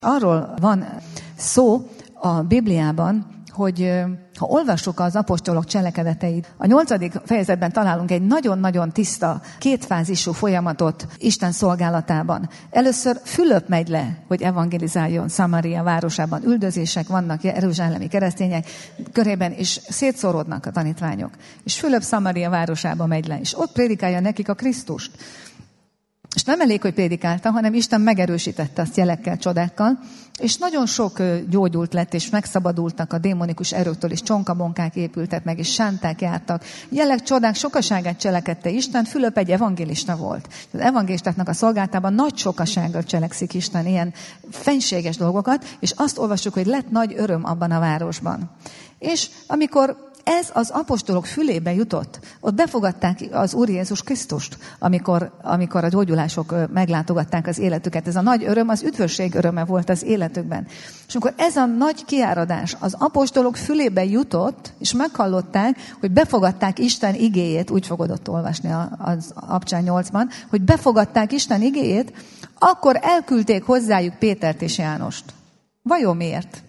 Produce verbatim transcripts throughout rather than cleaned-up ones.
Arról van szó a Bibliában, hogy ha olvassuk az apostolok cselekedeteit, a nyolcadik fejezetben találunk egy nagyon-nagyon tiszta, kétfázisú folyamatot Isten szolgálatában. Először Fülöp megy le, hogy evangelizáljon Szamaria városában. Üldözések vannak, jeruzsálemi keresztények körében, és szétszóródnak a tanítványok. És Fülöp Szamaria városába megy le, és ott prédikálja nekik a Krisztust. És nem elég, hogy prédikálta, hanem Isten megerősítette azt jelekkel, csodákkal, és nagyon sok gyógyult lett, és megszabadultak a démonikus erőktől, és csonkabonkák épültek meg, és sánták jártak. Jelek, csodák sokaságát cselekedte Isten, Fülöp egy evangélista volt. Az evangélistáknak a szolgálatában nagy sokasággal cselekszik Isten ilyen fenséges dolgokat, és azt olvassuk, hogy lett nagy öröm abban a városban. És amikor ez az apostolok fülébe jutott. Ott befogadták az Úr Jézus Krisztust, amikor, amikor a gyógyulások meglátogatták az életüket. Ez a nagy öröm, az üdvösség öröme volt az életükben. És amikor ez a nagy kiáradás az apostolok fülébe jutott, és meghallották, hogy befogadták Isten igéjét, úgy fogod ott olvasni az Abcsán nyolcban, hogy befogadták Isten igéjét, akkor elküldték hozzájuk Pétert és Jánost. Vajon miért?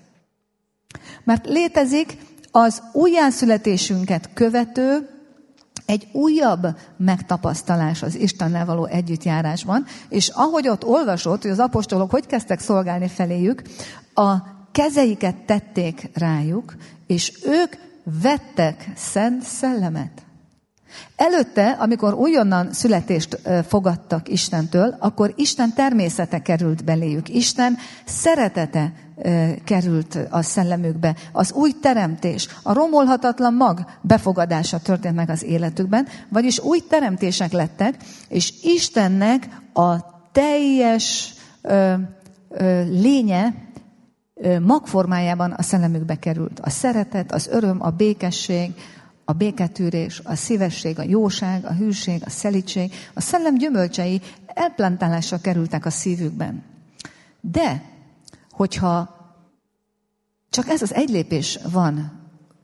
Mert létezik az újjászületésünket követő egy újabb megtapasztalás az Istennel való együttjárásban, és ahogy ott olvasott, hogy az apostolok hogy kezdtek szolgálni feléjük, a kezeiket tették rájuk, és ők vettek szent szellemet. Előtte, amikor újonnan születést fogadtak Istentől, akkor Isten természete került beléjük. Isten szeretete került a szellemükbe. Az új teremtés, a romolhatatlan mag befogadása történt meg az életükben, vagyis új teremtések lettek, és Istennek a teljes ö, ö, lénye ö, magformájában a szellemükbe került. A szeretet, az öröm, a békesség, a béketűrés, a szívesség, a jóság, a hűség, a szelídség, a szellem gyümölcsei elplantálásra kerültek a szívükben. De, hogyha csak ez az egy lépés van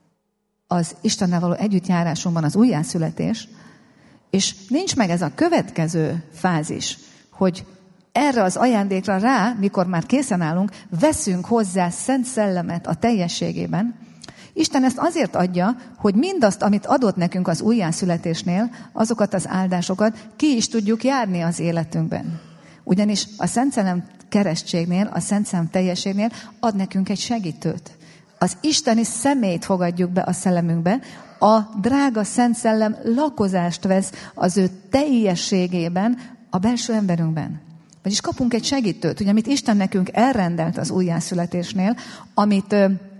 az Istennel való együttjárásunkban, az újjászületés, és nincs meg ez a következő fázis, hogy erre az ajándékra rá, mikor már készen állunk, veszünk hozzá Szent Szellemet a teljességében. Isten ezt azért adja, hogy mindazt, amit adott nekünk az újjászületésnél, azokat az áldásokat ki is tudjuk járni az életünkben. Ugyanis a Szent Szellem keresztségnél, a Szent Szellem teljességnél ad nekünk egy segítőt. Az isteni személyt fogadjuk be a szellemünkbe, a drága Szent Szellem lakozást vesz az ő teljességében a belső emberünkben. Vagyis kapunk egy segítőt, ugye, amit Isten nekünk elrendelt az újjászületésnél, amit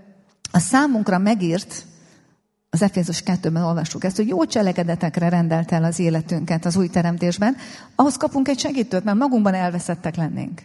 a számunkra megírt, az Efézus kettőben olvassuk ezt, hogy jó cselekedetekre rendelt el az életünket az új teremtésben, ahhoz kapunk egy segítőt, mert magunkban elveszettek lennénk.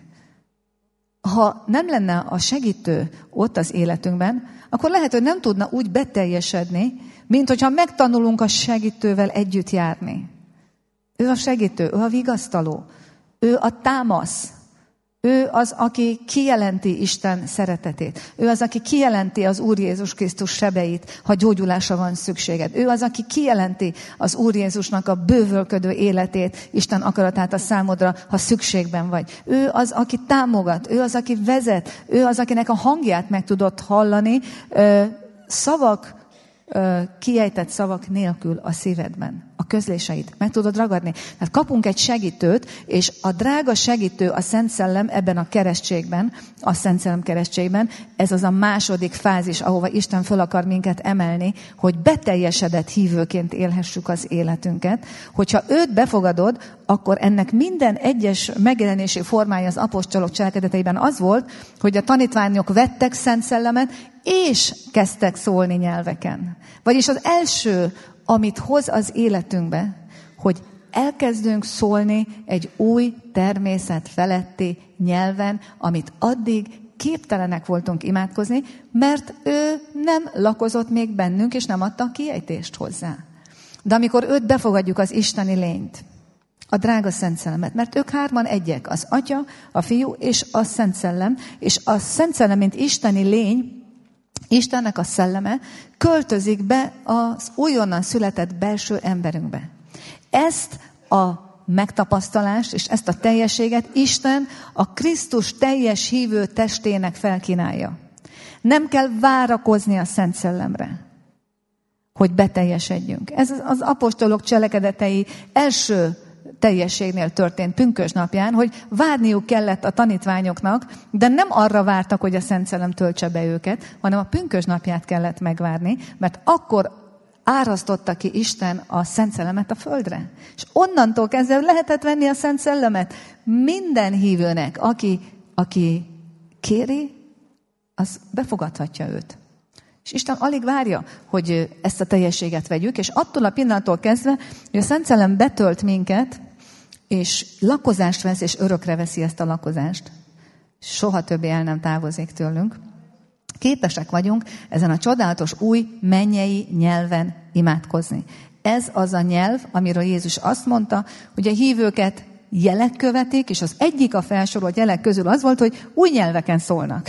Ha nem lenne a segítő ott az életünkben, akkor lehet, hogy nem tudna úgy beteljesedni, mint hogyha megtanulunk a segítővel együtt járni. Ő a segítő, ő a vigasztaló, ő a támasz. Ő az, aki kijelenti Isten szeretetét. Ő az, aki kijelenti az Úr Jézus Krisztus sebeit, ha gyógyulásra van szükséged. Ő az, aki kijelenti az Úr Jézusnak a bővölködő életét, Isten akaratát a számodra, ha szükségben vagy. Ő az, aki támogat, ő az, aki vezet, ő az, akinek a hangját meg tudod hallani, szavak, kiejtett szavak nélkül a szívedben. A közléseit meg tudod ragadni. Tehát kapunk egy segítőt, és a drága segítő, a Szent Szellem ebben a keresztségben, a Szent Szellem keresztségben, ez az a második fázis, ahova Isten föl akar minket emelni, hogy beteljesedett hívőként élhessük az életünket. Hogyha őt befogadod, akkor ennek minden egyes megjelenési formája az apostolok cselekedeteiben az volt, hogy a tanítványok vettek Szent Szellemet, és kezdtek szólni nyelveken. Vagyis az első, amit hoz az életünkbe, hogy elkezdünk szólni egy új természet feletti nyelven, amit addig képtelenek voltunk imádkozni, mert ő nem lakozott még bennünk, és nem adta a kiejtést hozzá. De amikor őt befogadjuk, az isteni lényt, a drága Szent Szellemet, mert ők hárman egyek, az Atya, a Fiú és a Szent Szellem, és a Szent Szellem, mint isteni lény, Istennek a szelleme költözik be az újonnan született belső emberünkbe. Ezt a megtapasztalást és ezt a teljességet Isten a Krisztus teljes hívő testének felkínálja. Nem kell várakozni a Szent Szellemre, hogy beteljesedjünk. Ez az apostolok cselekedetei első teljességnél történt pünkösdnapján, hogy várniuk kellett a tanítványoknak, de nem arra vártak, hogy a Szent Szellem töltse be őket, hanem a pünkösdnapját kellett megvárni, mert akkor árasztotta ki Isten a Szent Szellemet a földre. És onnantól kezdve lehetett venni a Szent Szellemet minden hívőnek, aki, aki kéri, az befogadhatja őt. És Isten alig várja, hogy ezt a teljességet vegyük, és attól a pillanattól kezdve, hogy a Szent Szellem betölt minket, és lakozást vesz, és örökre veszi ezt a lakozást. Soha többé el nem távozik tőlünk. Képesek vagyunk ezen a csodálatos új mennyei nyelven imádkozni. Ez az a nyelv, amiről Jézus azt mondta, hogy a hívőket jelek követik, és az egyik a felsorolt jelek közül az volt, hogy új nyelveken szólnak.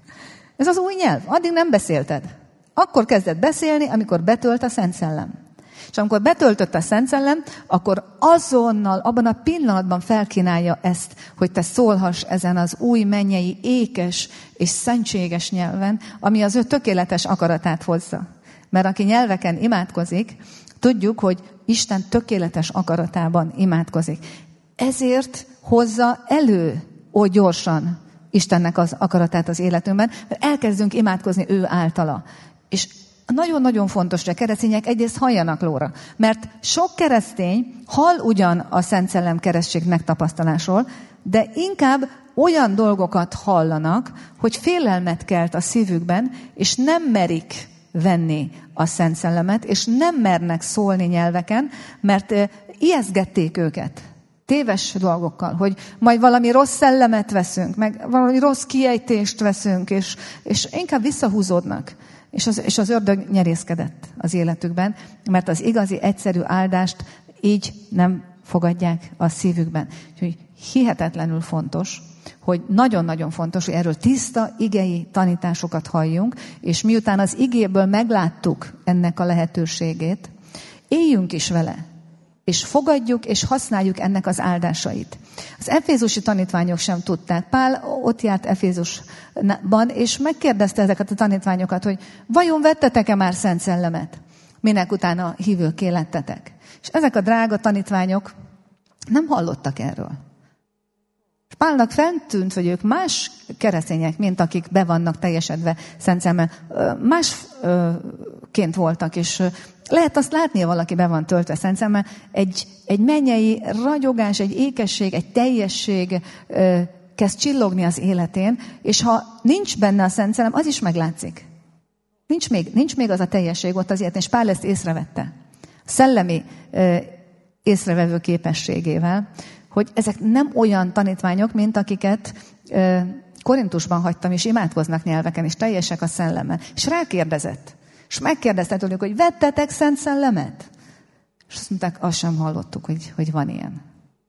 Ez az új nyelv. Addig nem beszélted. Akkor kezdett beszélni, amikor betölt a Szent Szellem. És amikor betöltött a Szent Szellem, akkor azonnal, abban a pillanatban felkínálja ezt, hogy te szólhass ezen az új mennyei, ékes és szentséges nyelven, ami az ő tökéletes akaratát hozza. Mert aki nyelveken imádkozik, tudjuk, hogy Isten tökéletes akaratában imádkozik. Ezért hozza elő oly gyorsan Istennek az akaratát az életünkben, mert elkezdünk imádkozni ő általa. És nagyon-nagyon fontos, hogy a keresztények egyrészt halljanak lóra, mert sok keresztény hall ugyan a Szent Szellem keresztség megtapasztalásról, de inkább olyan dolgokat hallanak, hogy félelmet kelt a szívükben, és nem merik venni a Szent Szellemet, és nem mernek szólni nyelveken, mert ijesztgették őket téves dolgokkal, hogy majd valami rossz szellemet veszünk, meg valami rossz kiejtést veszünk, és, és inkább visszahúzódnak. És az, és az ördög nyerészkedett az életükben, mert az igazi, egyszerű áldást így nem fogadják a szívükben. Úgyhogy hihetetlenül fontos, hogy nagyon-nagyon fontos, hogy erről tiszta igei tanításokat halljunk, és miután az igéből megláttuk ennek a lehetőségét, éljünk is vele, és fogadjuk, és használjuk ennek az áldásait. Az efézusi tanítványok sem tudták. Pál ott járt Efézusban, és megkérdezte ezeket a tanítványokat, hogy vajon vettetek-e már Szent Szellemet? Minek utána hívőkké lettetek. És ezek a drága tanítványok nem hallottak erről. És Pálnak fentűnt, hogy ők más keresztények, mint akik be vannak teljesedve Szent Szellemmel, másként voltak, és lehet azt látni, ha valaki be van töltve Szent Szellemmel, egy, egy mennyei ragyogás, egy ékesség, egy teljesség ö, kezd csillogni az életén, és ha nincs benne a Szent Szellem, az is meglátszik. Nincs még, nincs még az a teljesség ott az életén, és Pál ezt észrevette. Szellemi ö, észrevevő képességével, hogy ezek nem olyan tanítványok, mint akiket ö, Korintusban hagytam, és imádkoznak nyelveken, és teljesek a szellemmel. És rákérdezett. És megkérdezte tőlük, hogy vettetek Szent Szellemet? És azt mondták, azt sem hallottuk, hogy, hogy van ilyen.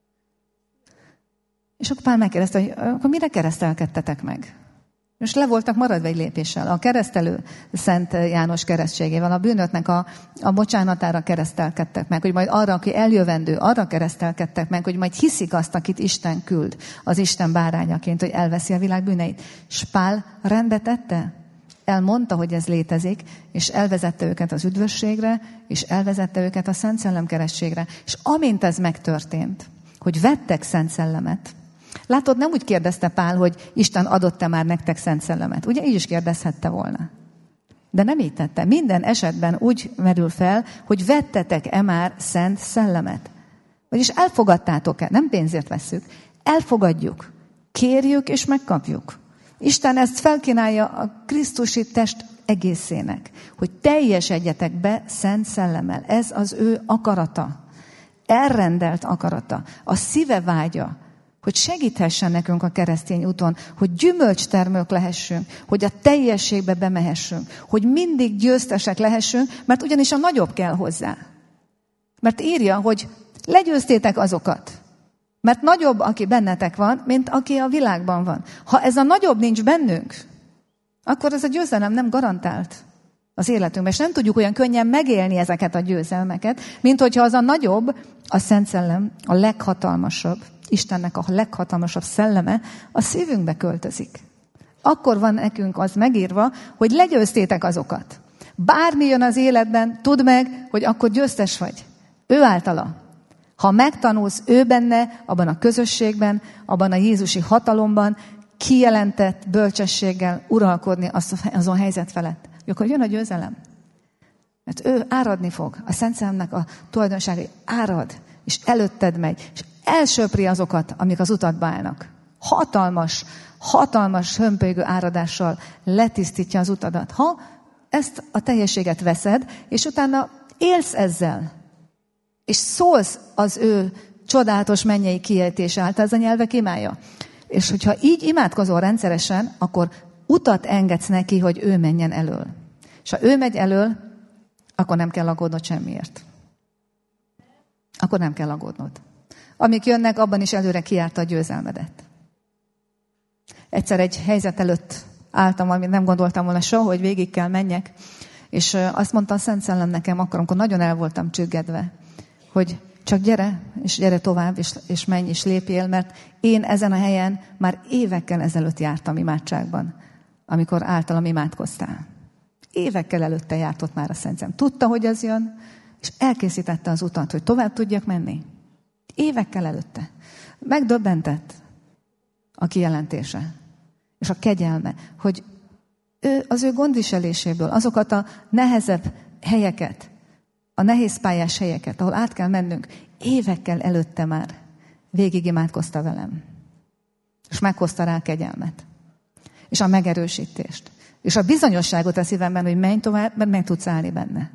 És akkor Pál megkérdezte, hogy akkor mire keresztelkedtetek meg? És le voltak maradva egy lépéssel. A keresztelő Szent János keresztségével, a bűnöknek a, a bocsánatára keresztelkedtek meg, hogy majd arra, aki eljövendő, arra keresztelkedtek meg, hogy majd hiszik azt, akit Isten küld, az Isten bárányaként, hogy elveszi a világ bűneit. És Pál rendbe tette? Elmondta, hogy ez létezik, és elvezette őket az üdvösségre, és elvezette őket a Szent Szellem keresztségre. És amint ez megtörtént, hogy vettek Szent Szellemet, látod, nem úgy kérdezte Pál, hogy Isten adott-e már nektek Szent Szellemet. Ugye így is kérdezhette volna. De nem így tette. Minden esetben úgy merül fel, hogy vettetek-e már Szent Szellemet. Vagyis elfogadtátok-e, nem pénzért vesszük, elfogadjuk, kérjük és megkapjuk. Isten ezt felkínálja a krisztusi test egészének, hogy teljesedjetek be Szent Szellemmel. Ez az ő akarata, elrendelt akarata, a szíve vágya, hogy segíthessen nekünk a keresztény úton, hogy gyümölcstermők lehessünk, hogy a teljességbe bemehessünk, hogy mindig győztesek lehessünk, mert ugyanis a nagyobb kell hozzá. Mert írja, hogy legyőztétek azokat, mert nagyobb, aki bennetek van, mint aki a világban van. Ha ez a nagyobb nincs bennünk, akkor ez a győzelem nem garantált az életünkben, és nem tudjuk olyan könnyen megélni ezeket a győzelmeket, mint hogyha az a nagyobb, a Szent Szellem, a leghatalmasabb, Istennek a leghatalmasabb szelleme a szívünkbe költözik. Akkor van nekünk az megírva, hogy legyőztétek azokat. Bármi jön az életben, tudd meg, hogy akkor győztes vagy. Ő általa. Ha megtanulsz ő benne, abban a közösségben, abban a jézusi hatalomban, kijelentett bölcsességgel uralkodni azon helyzet felett, akkor jön a győzelem. Mert ő áradni fog. A Szent Szellemnek a tulajdonságai árad, és előtted megy, és elsöpri azokat, amik az utatba állnak. Hatalmas, hatalmas, hömpölygő áradással letisztítja az utadat. Ha ezt a teljességet veszed, és utána élsz ezzel, és szólsz az ő csodálatos mennyei kiejtése által, ez a nyelvek imája. És hogyha így imádkozol rendszeresen, akkor utat engedsz neki, hogy ő menjen elől. És ha ő megy elől, akkor nem kell aggódnod semmiért. Akkor nem kell aggódnod. Amik jönnek, abban is előre kijárta a győzelmedet. Egyszer egy helyzet előtt álltam, amit nem gondoltam volna soha, hogy végig kell menjek, és azt mondta a Szent Szellem nekem akkor, amikor nagyon el voltam csüggedve, hogy csak gyere, és gyere tovább, és, és menj, és lépjél, mert én ezen a helyen már évekkel ezelőtt jártam imádságban, amikor általam imádkoztál. Évekkel előtte járt ott már a Szent Szellem. Tudta, hogy ez jön, és elkészítette az utat, hogy tovább tudjak menni. Évekkel előtte. Megdöbbentett a kijelentése, és a kegyelme, hogy ő az ő gondviseléséből azokat a nehezebb helyeket, a nehézpályás helyeket, ahol át kell mennünk, évekkel előtte már végig imádkozta velem. És meghozta rá a kegyelmet. És a megerősítést. És a bizonyosságot a szívemben, hogy menj tovább, mert meg tudsz állni benne.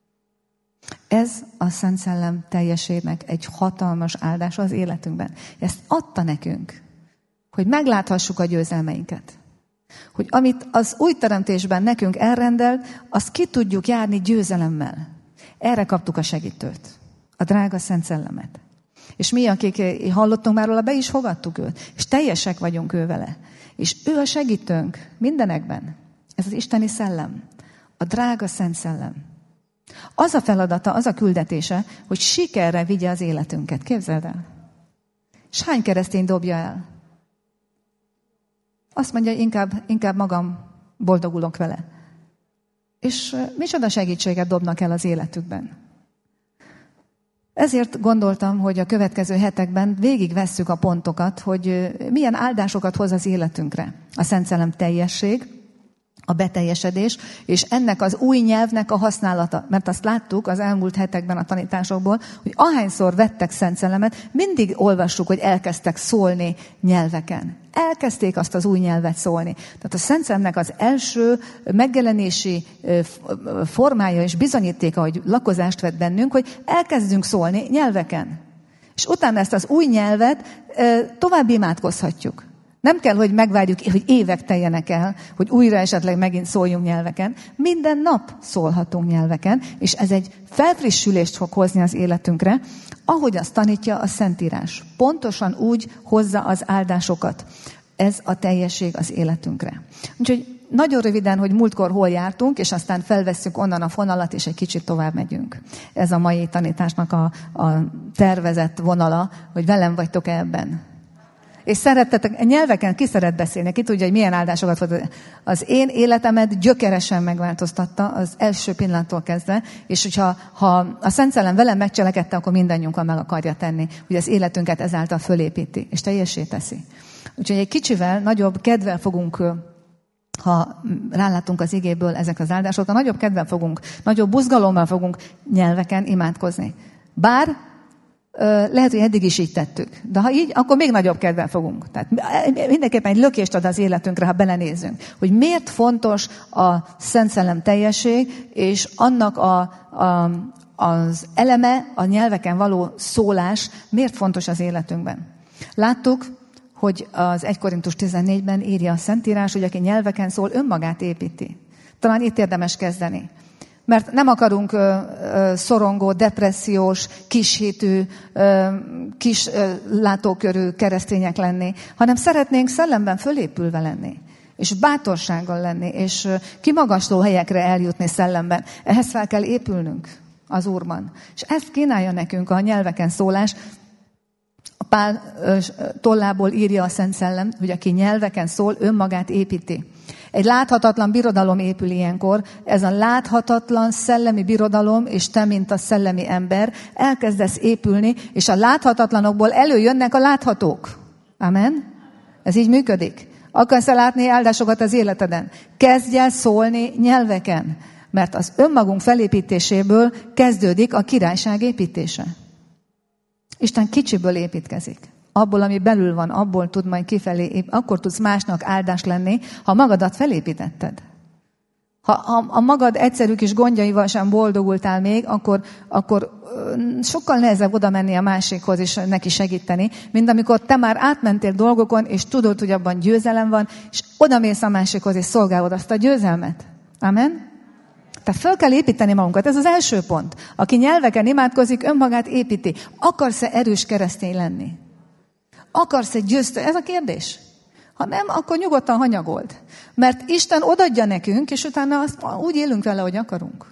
Ez a Szent Szellem teljeségnek egy hatalmas áldása az életünkben. Ezt adta nekünk, hogy megláthassuk a győzelmeinket. Hogy amit az új teremtésben nekünk elrendelt, azt ki tudjuk járni győzelemmel. Erre kaptuk a segítőt, a drága Szent Szellemet. És mi, akik hallottunk már róla, be is fogadtuk őt, és teljesek vagyunk ő vele. És ő a segítőnk mindenekben. Ez az isteni szellem, a drága Szent Szellem. Az a feladata, az a küldetése, hogy sikerre vigye az életünket. Képzeld el. És hány keresztény dobja el? Azt mondja, inkább, inkább magam boldogulok vele. És micsoda segítséget dobnak el az életükben. Ezért gondoltam, hogy a következő hetekben végigvesszük a pontokat, hogy milyen áldásokat hoz az életünkre. A Szent Szellem teljesség, a beteljesedés, és ennek az új nyelvnek a használata. Mert azt láttuk az elmúlt hetekben a tanításokból, hogy ahányszor vettek Szent Szellemet, mindig olvassuk, hogy elkezdtek szólni nyelveken. Elkezdték azt az új nyelvet szólni. Tehát a Szent Szellemnek az első megjelenési formája és bizonyítéka, hogy lakozást vett bennünk, hogy elkezdünk szólni nyelveken. És utána ezt az új nyelvet tovább imádkozhatjuk. Nem kell, hogy megvárjuk, hogy évek teljenek el, hogy újra esetleg megint szóljunk nyelveken. Minden nap szólhatunk nyelveken, és ez egy felfrissülést fog hozni az életünkre, ahogy azt tanítja a Szentírás. Pontosan úgy hozza az áldásokat. Ez a teljesség az életünkre. Úgyhogy nagyon röviden, hogy múltkor hol jártunk, és aztán felvesszük onnan a fonalat, és egy kicsit tovább megyünk. Ez a mai tanításnak a, a tervezett vonala, hogy velem vagytok ebben. És szerettetek, nyelveken ki szeret beszélni, ki tudja, hogy milyen áldásokat fog. Az én életemet gyökeresen megváltoztatta az első pillanattól kezdve, és hogyha ha a Szent Szellem velem megcselekedte, akkor mindannyiunkkal meg akarja tenni, hogy az életünket ezáltal fölépíti, és teljessé teszi. Úgyhogy egy kicsivel, nagyobb kedvel fogunk, ha rálátunk az igéből ezek az áldásokra, nagyobb kedvel fogunk, nagyobb buzgalommal fogunk nyelveken imádkozni. Bár lehet, hogy eddig is így tettük. De ha így, akkor még nagyobb kedvel fogunk. Tehát mindenképpen egy lökést ad az életünkre, ha belenézünk. Hogy miért fontos a Szent Szellem teljesség, és annak a, a, az eleme, a nyelveken való szólás, miért fontos az életünkben. Láttuk, hogy az egy Korintus tizennégyben írja a Szentírás, hogy aki nyelveken szól, önmagát építi. Talán itt érdemes kezdeni. Mert nem akarunk ö, ö, szorongó, depressziós, kishétű, ö, kis ö, látókörű keresztények lenni, hanem szeretnénk szellemben fölépülve lenni. és bátorsággal lenni, és kimagasló helyekre eljutni szellemben. Ehhez fel kell épülnünk az Úrban. És ezt kínálja nekünk a nyelveken szólás. A Pál tollából írja a Szent Szellem, hogy aki nyelveken szól, önmagát építi. Egy láthatatlan birodalom épül ilyenkor, ez a láthatatlan szellemi birodalom, és te, mint a szellemi ember, elkezdesz épülni, és a láthatatlanokból előjönnek a láthatók. Amen? Ez így működik. Akarsz-e látni áldásokat az életeden? Kezdj el szólni nyelveken, mert az önmagunk felépítéséből kezdődik a királyság építése. Isten kicsiből építkezik. Abból, ami belül van, abból tud majd kifelé, akkor tudsz másnak áldás lenni, ha magadat felépítetted. Ha a, a magad egyszerű kis gondjaival sem boldogultál még, akkor, akkor sokkal nehezebb oda menni a másikhoz és neki segíteni, mint amikor te már átmentél dolgokon, és tudod, hogy abban győzelem van, és oda mész a másikhoz, és szolgálod azt a győzelmet. Amen? Tehát fel kell építeni magunkat. Ez az első pont. Aki nyelveken imádkozik, önmagát építi. Akarsz-e erős keresztény lenni? Akarsz egy győztő? Ez a kérdés. Ha nem, akkor nyugodtan hanyagold. Mert Isten odadja nekünk, és utána azt úgy élünk vele, hogy akarunk.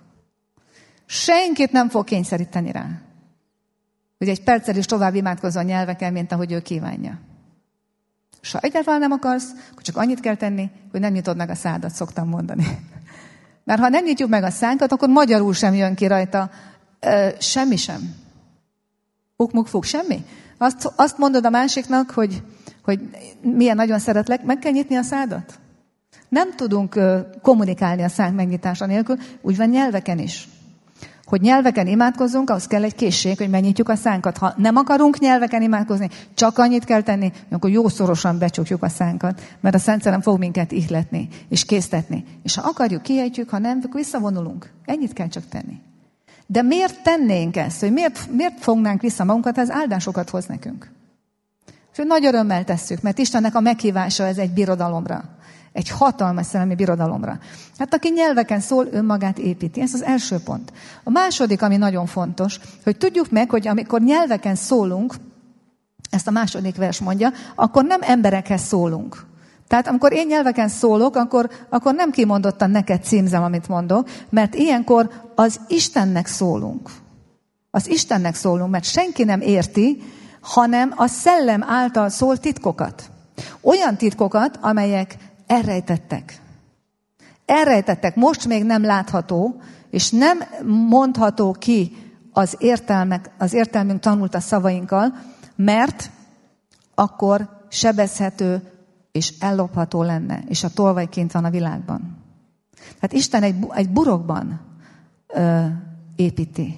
Senkit nem fog kényszeríteni rá. Hogy egy perccel is tovább imádkozzon nyelveken, mint ahogy ő kívánja. És ha egyáltalán nem akarsz, akkor csak annyit kell tenni, hogy nem nyitod meg a szádat, szoktam mondani. Mert ha nem nyitjuk meg a szánkat, akkor magyarul sem jön ki rajta ö, semmi sem. Fuk-muk-fuk, semmi. Azt, azt mondod a másiknak, hogy, hogy milyen nagyon szeretlek, meg kell nyitni a szádat. Nem tudunk ö, kommunikálni a szánk megnyitása nélkül, úgy van nyelveken is. Hogy nyelveken imádkozzunk, ahhoz kell egy készség, hogy megnyitjuk a szánkat. Ha nem akarunk nyelveken imádkozni, csak annyit kell tenni, akkor jószorosan becsukjuk a szánkat, mert a Szent Szellem fog minket ihletni és késztetni. És ha akarjuk, kiejtjük, ha nem, akkor visszavonulunk. Ennyit kell csak tenni. De miért tennénk ezt? Hogy miért, miért fognánk vissza magunkat, ez áldásokat hoz nekünk? És hogy nagy örömmel tesszük, mert Istennek a meghívása ez egy birodalomra. Egy hatalmas szellemi birodalomra. Hát aki nyelveken szól, önmagát építi. Ez az első pont. A második, ami nagyon fontos, hogy tudjuk meg, hogy amikor nyelveken szólunk, ezt a második vers mondja, akkor nem emberekhez szólunk. Tehát amikor én nyelveken szólok, akkor, akkor nem kimondottan neked címzem, amit mondok, mert ilyenkor az Istennek szólunk. Az Istennek szólunk, mert senki nem érti, hanem a szellem által szól titkokat. Olyan titkokat, amelyek elrejtettek. Elrejtettek, most még nem látható, és nem mondható ki az, értelmek, az értelmünk tanult a szavainkkal, mert akkor sebezhető és ellopható lenne, és a tolvaj kint van a világban. Tehát Isten egy, egy burokban ö, építi.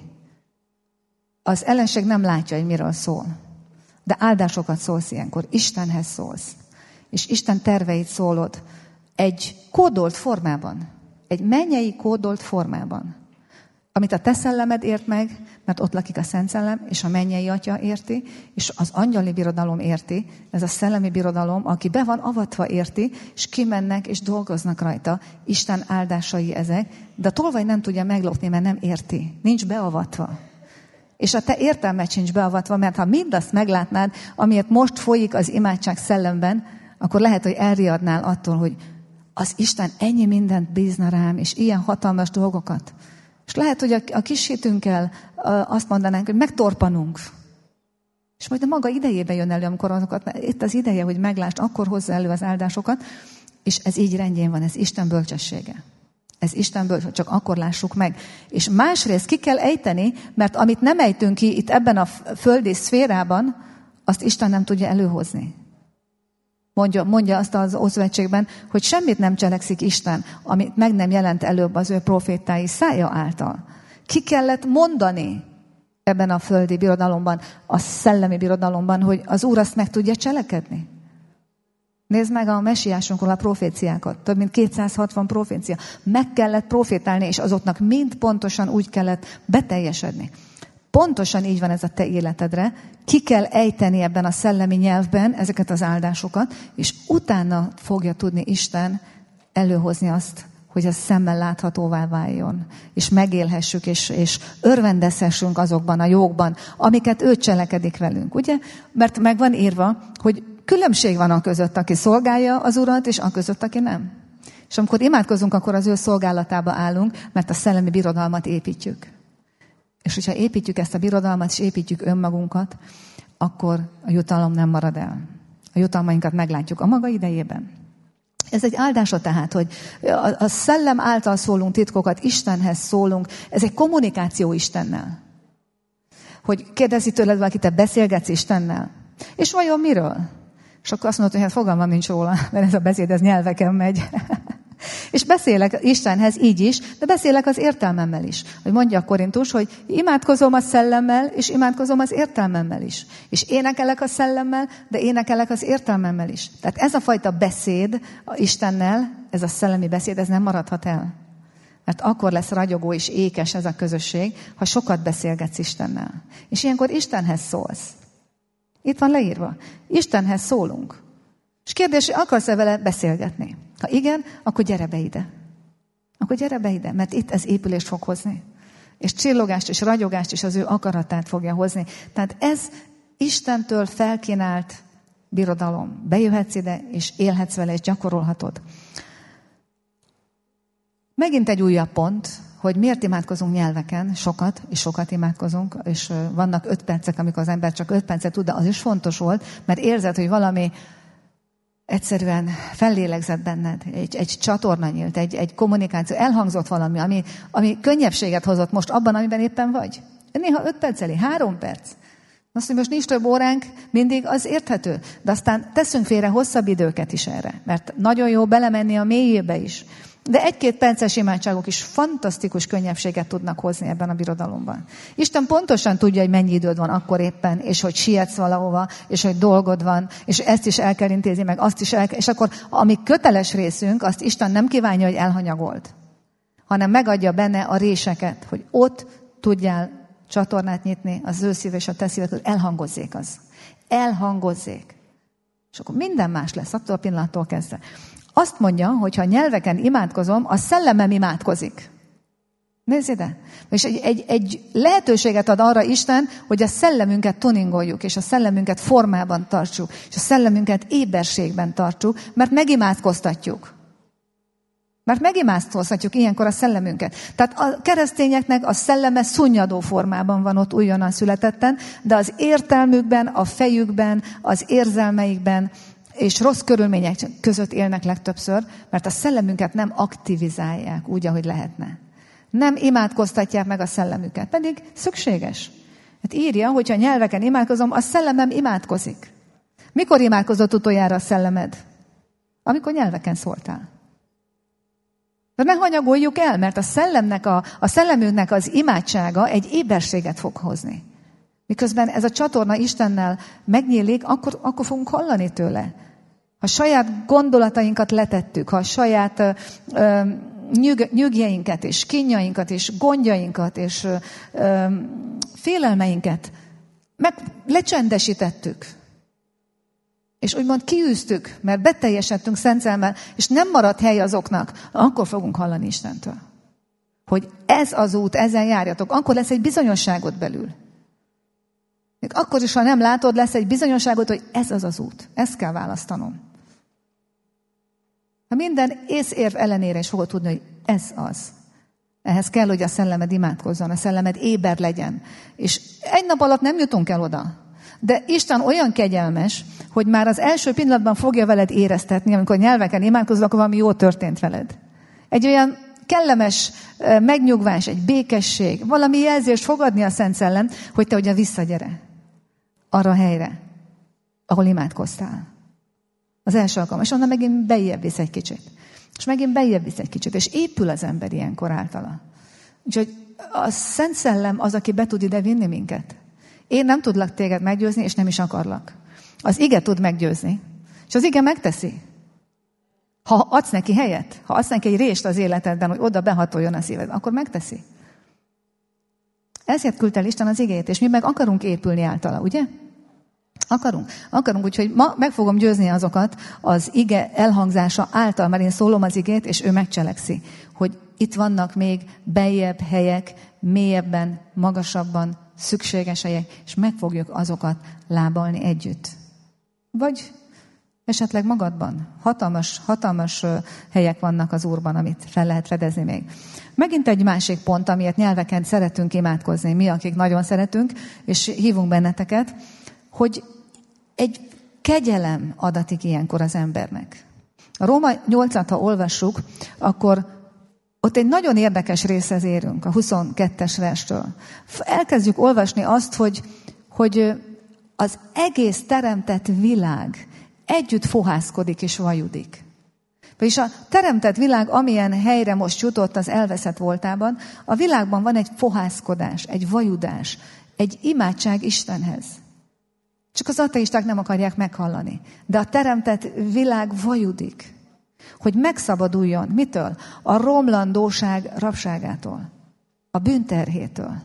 Az ellenség nem látja, hogy miről szól. De áldásokat szólsz ilyenkor. Istenhez szólsz. És Isten terveit szólod egy kódolt formában. Egy mennyei kódolt formában. Amit a te szellemed ért meg, mert ott lakik a Szent Szellem, és a mennyei Atya érti, és az angyali birodalom érti, ez a szellemi birodalom, aki be van avatva érti, és kimennek és dolgoznak rajta. Isten áldásai ezek, de a tolvaj nem tudja meglopni, mert nem érti. Nincs beavatva. És a te értelmed sincs beavatva, mert ha mindazt meglátnád, amiért most folyik az imádság szellemben, akkor lehet, hogy elriadnál attól, hogy az Isten ennyi mindent bízna rám, és ilyen hatalmas dolgokat. És lehet, hogy a, a kis hitünkkel azt mondanánk, hogy megtorpanunk. És majd a maga idejébe jön elő, amikor azokat, itt az ideje, hogy meglásd, akkor hozza elő az áldásokat, és ez így rendjén van, ez Isten bölcsessége. Ez Isten bölcs, csak akkor lássuk meg. És másrészt ki kell ejteni, mert amit nem ejtünk ki itt ebben a földi szférában, azt Isten nem tudja előhozni. Mondja, mondja azt az Ószövetségben, hogy semmit nem cselekszik Isten, amit meg nem jelent előbb az ő profétái szája által. Ki kellett mondani ebben a földi birodalomban, a szellemi birodalomban, hogy az Úr azt meg tudja cselekedni. Nézd meg a mesiásunkról a proféciákat. Több mint kétszázhatvan profécia. Meg kellett profétálni, és azoknak mind pontosan úgy kellett beteljesedni. Pontosan így van ez a te életedre. Ki kell ejteni ebben a szellemi nyelvben ezeket az áldásokat, és utána fogja tudni Isten előhozni azt, hogy ez szemmel láthatóvá váljon. És megélhessük, és, és örvendezhessünk azokban a jókban, amiket ő cselekedik velünk. Ugye? Mert meg van írva, hogy különbség van a között, aki szolgálja az Urat, és a között, aki nem. És amikor imádkozunk, akkor az ő szolgálatába állunk, mert a szellemi birodalmat építjük. És hogyha építjük ezt a birodalmat, és építjük önmagunkat, akkor a jutalom nem marad el. A jutalmainkat meglátjuk a maga idejében. Ez egy áldása tehát, hogy a szellem által szólunk titkokat, Istenhez szólunk, ez egy kommunikáció Istennel. Hogy kérdezi tőled valaki, te beszélgetsz Istennel? És vajon miről? És akkor azt mondod, hogy hát fogalmam nincs róla, mert ez a beszéd, ez nyelveken megy. És beszélek Istenhez így is, de beszélek az értelmemmel is. Hogy mondja a Korintus, hogy imádkozom a szellemmel, és imádkozom az értelmemmel is. És énekelek a szellemmel, de énekelek az értelmemmel is. Tehát ez a fajta beszéd Istennel, ez a szellemi beszéd, ez nem maradhat el. Mert akkor lesz ragyogó és ékes ez a közösség, ha sokat beszélgetsz Istennel. És ilyenkor Istenhez szólsz. Itt van leírva. Istenhez szólunk. És kérdés, akarsz-e vele beszélgetni? Ha igen, akkor gyere be ide. Akkor gyere be ide, mert itt ez épülést fog hozni. És csillogást és ragyogást is az ő akaratát fogja hozni. Tehát ez Istentől felkínált birodalom. Bejöhetsz ide, és élhetsz vele, és gyakorolhatod. Megint egy újabb pont, hogy miért imádkozunk nyelveken, sokat, és sokat imádkozunk, és vannak öt percek, amikor az ember csak öt percet tud, de az is fontos volt, mert érzed, hogy valami egyszerűen fellélegzett benned, egy, egy csatorna nyílt, egy, egy kommunikáció, elhangzott valami, ami, ami könnyebbséget hozott most abban, amiben éppen vagy. Néha öt perc elé, három perc. Azt, hogy most nincs több óránk, mindig az érthető. De aztán teszünk félre hosszabb időket is erre, mert nagyon jó belemenni a mélyébe is. De egy-két perces imádságok is fantasztikus könnyebbséget tudnak hozni ebben a birodalomban. Isten pontosan tudja, hogy mennyi időd van akkor éppen, és hogy sietsz valahova, és hogy dolgod van, és ezt is el kell intézni, meg azt is el kell. És akkor, ami köteles részünk, azt Isten nem kívánja, hogy elhanyagold, hanem megadja benne a réseket, hogy ott tudjál csatornát nyitni, az ő szív és a te szíved, hogy elhangozzék az. Elhangozzék. És akkor minden más lesz, attól a pillanattól kezdve. Azt mondja, hogy ha nyelveken imádkozom, a szellemem imádkozik. Nézd ide! És egy, egy, egy lehetőséget ad arra Isten, hogy a szellemünket tuningoljuk, és a szellemünket formában tartsuk, és a szellemünket éberségben tartsuk, mert megimádkoztatjuk. Mert megimádkoztatjuk ilyenkor a szellemünket. Tehát a keresztényeknek a szelleme szunnyadó formában van ott újonnan születetten, de az értelmükben, a fejükben, az érzelmeikben, és rossz körülmények között élnek legtöbbször, mert a szellemünket nem aktivizálják úgy, ahogy lehetne. Nem imádkoztatják meg a szellemüket, pedig szükséges. Hát írja, hogyha nyelveken imádkozom, a szellemem imádkozik. Mikor imádkozott utoljára a szellemed? Amikor nyelveken szóltál. De ne hanyagoljuk el, mert a szellemnek, a, a szellemünknek az imádsága egy éberséget fog hozni. Miközben ez a csatorna Istennel megnyílik, akkor, akkor fogunk hallani tőle. Ha saját gondolatainkat letettük, ha saját ö, ö, nyüg, nyügjeinket és kínjainkat és gondjainkat és ö, ö, félelmeinket meg lecsendesítettük, és úgymond kiűztük, mert beteljesedtünk Szent Szellemmel, és nem maradt hely azoknak, akkor fogunk hallani Istentől. Hogy ez az út, ezen járjatok, akkor lesz egy bizonyosságot belül. Még akkor is, ha nem látod, lesz egy bizonyosságot, hogy ez az az út. Ezt kell választanom. Ha minden észérv ellenére is fogod tudni, hogy ez az. Ehhez kell, hogy a szellemed imádkozzon, a szellemed éber legyen. És egy nap alatt nem jutunk el oda. De Isten olyan kegyelmes, hogy már az első pillanatban fogja veled éreztetni, amikor nyelveken imádkozol, akkor valami jó történt veled. Egy olyan kellemes megnyugvás, egy békesség, valami jelzést fog adni a Szent Szellem, hogy te ugye visszagyere arra a helyre, ahol imádkoztál. Az első alkalom. És onnan megint bejjebb visz egy kicsit. És megint bejjebb visz egy kicsit. És épül az ember ilyenkor általa. Úgyhogy a Szent Szellem az, aki be tud ide vinni minket. Én nem tudlak téged meggyőzni, és nem is akarlak. Az ige tud meggyőzni. És az ige megteszi. Ha adsz neki helyet, ha adsz neki egy rést az életedben, hogy oda behatoljon a szíved, akkor megteszi. Ezért küldte el Isten az igét, és mi meg akarunk épülni általa, ugye? Akarunk. Akarunk, úgyhogy ma meg fogom győzni azokat az ige elhangzása által, mert én szólom az igét, és ő megcselekszi, hogy itt vannak még beljebb helyek, mélyebben, magasabban, szükséges helyek, és meg fogjuk azokat lábalni együtt. Vagy Esetleg magadban. Hatalmas, hatalmas helyek vannak az Úrban, amit fel lehet fedezni még. Megint egy másik pont, amiért nyelveken szeretünk imádkozni, mi, akik nagyon szeretünk, és hívunk benneteket, hogy egy kegyelem adatik ilyenkor az embernek. A Róma nyolcat, ha olvassuk, akkor ott egy nagyon érdekes részhez érünk, a huszonkettes verstől. Elkezdjük olvasni azt, hogy, hogy az egész teremtett világ együtt fohászkodik és vajudik. Vagyis a teremtett világ, amilyen helyre most jutott az elveszett voltában, a világban van egy fohászkodás, egy vajudás, egy imádság Istenhez. Csak az ateisták nem akarják meghallani. De a teremtett világ vajudik, hogy megszabaduljon. Mitől? A romlandóság rabságától, a bűnterhétől,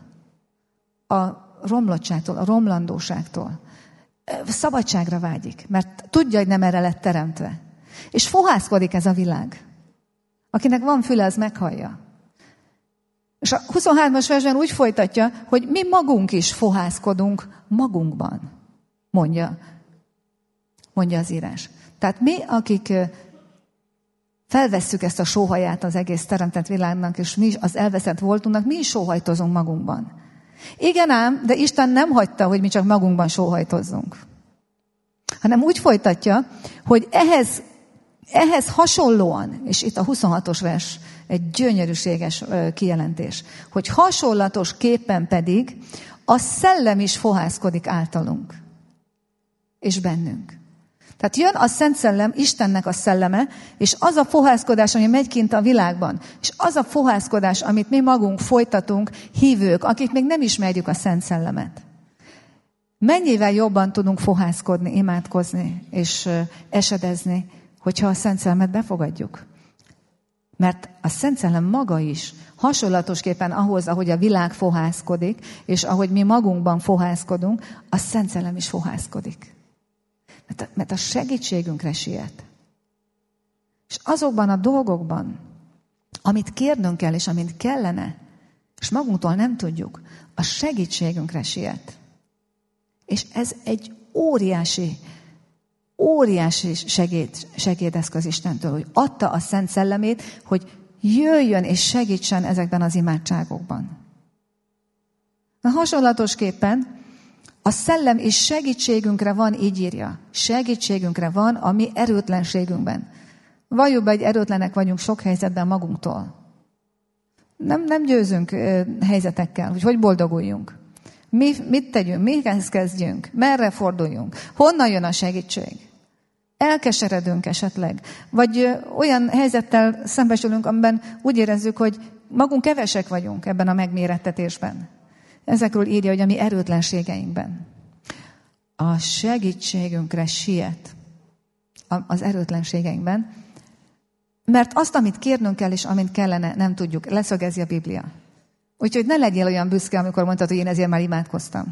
a romlottságtól, a romlandóságtól. Szabadságra vágyik, mert tudja, hogy nem erre lett teremtve. És fohászkodik ez a világ. Akinek van füle, az meghallja. És a huszonhármas versben úgy folytatja, hogy mi magunk is fohászkodunk magunkban, mondja, mondja az írás. Tehát mi, akik felvesszük ezt a sóhaját az egész teremtett világnak, és mi az elveszett voltunknak, mi is sóhajtozunk magunkban. Igen ám, de Isten nem hagyta, hogy mi csak magunkban sóhajtozzunk. Hanem úgy folytatja, hogy ehhez, ehhez hasonlóan, és itt a huszonhatos vers egy gyönyörűséges kijelentés, hogy hasonlatos képen pedig a szellem is fohászkodik általunk, és bennünk. Tehát jön a Szent Szellem, Istennek a szelleme, és az a fohászkodás, ami megy kint a világban, és az a fohászkodás, amit mi magunk folytatunk, hívők, akik még nem ismerjük a Szent Szellemet. Mennyivel jobban tudunk fohászkodni, imádkozni, és esedezni, hogyha a Szent Szellemet befogadjuk. Mert a Szent Szellem maga is hasonlatosképpen ahhoz, ahogy a világ fohászkodik, és ahogy mi magunkban fohászkodunk, a Szent Szellem is fohászkodik. Mert a segítségünkre siet. És azokban a dolgokban, amit kérnünk kell, és amit kellene, és magunktól nem tudjuk, a segítségünkre siet. És ez egy óriási, óriási segéd, segédeszköz Istentől, hogy adta a Szent Szellemét, hogy jöjjön és segítsen ezekben az imádságokban. Na, hasonlatosképpen a szellem és segítségünkre van, így írja. Segítségünkre van a mi erőtlenségünkben. Valljuk be, hogy erőtlenek vagyunk sok helyzetben magunktól. Nem, nem győzünk ö, helyzetekkel, hogy hogy boldoguljunk. Mi, mit tegyünk, mihez kezdjünk, merre forduljunk, honnan jön a segítség. Elkeseredünk esetleg, vagy ö, olyan helyzettel szembesülünk, amiben úgy érezzük, hogy magunk kevesek vagyunk ebben a megmérettetésben. Ezekről írja, hogy a mi erőtlenségeinkben. A segítségünkre siet az erőtlenségeinkben, mert azt, amit kérnünk kell, és amit kellene, nem tudjuk. Leszögezi a Biblia. Úgyhogy ne legyél olyan büszke, amikor mondtad, hogy én ezért már imádkoztam.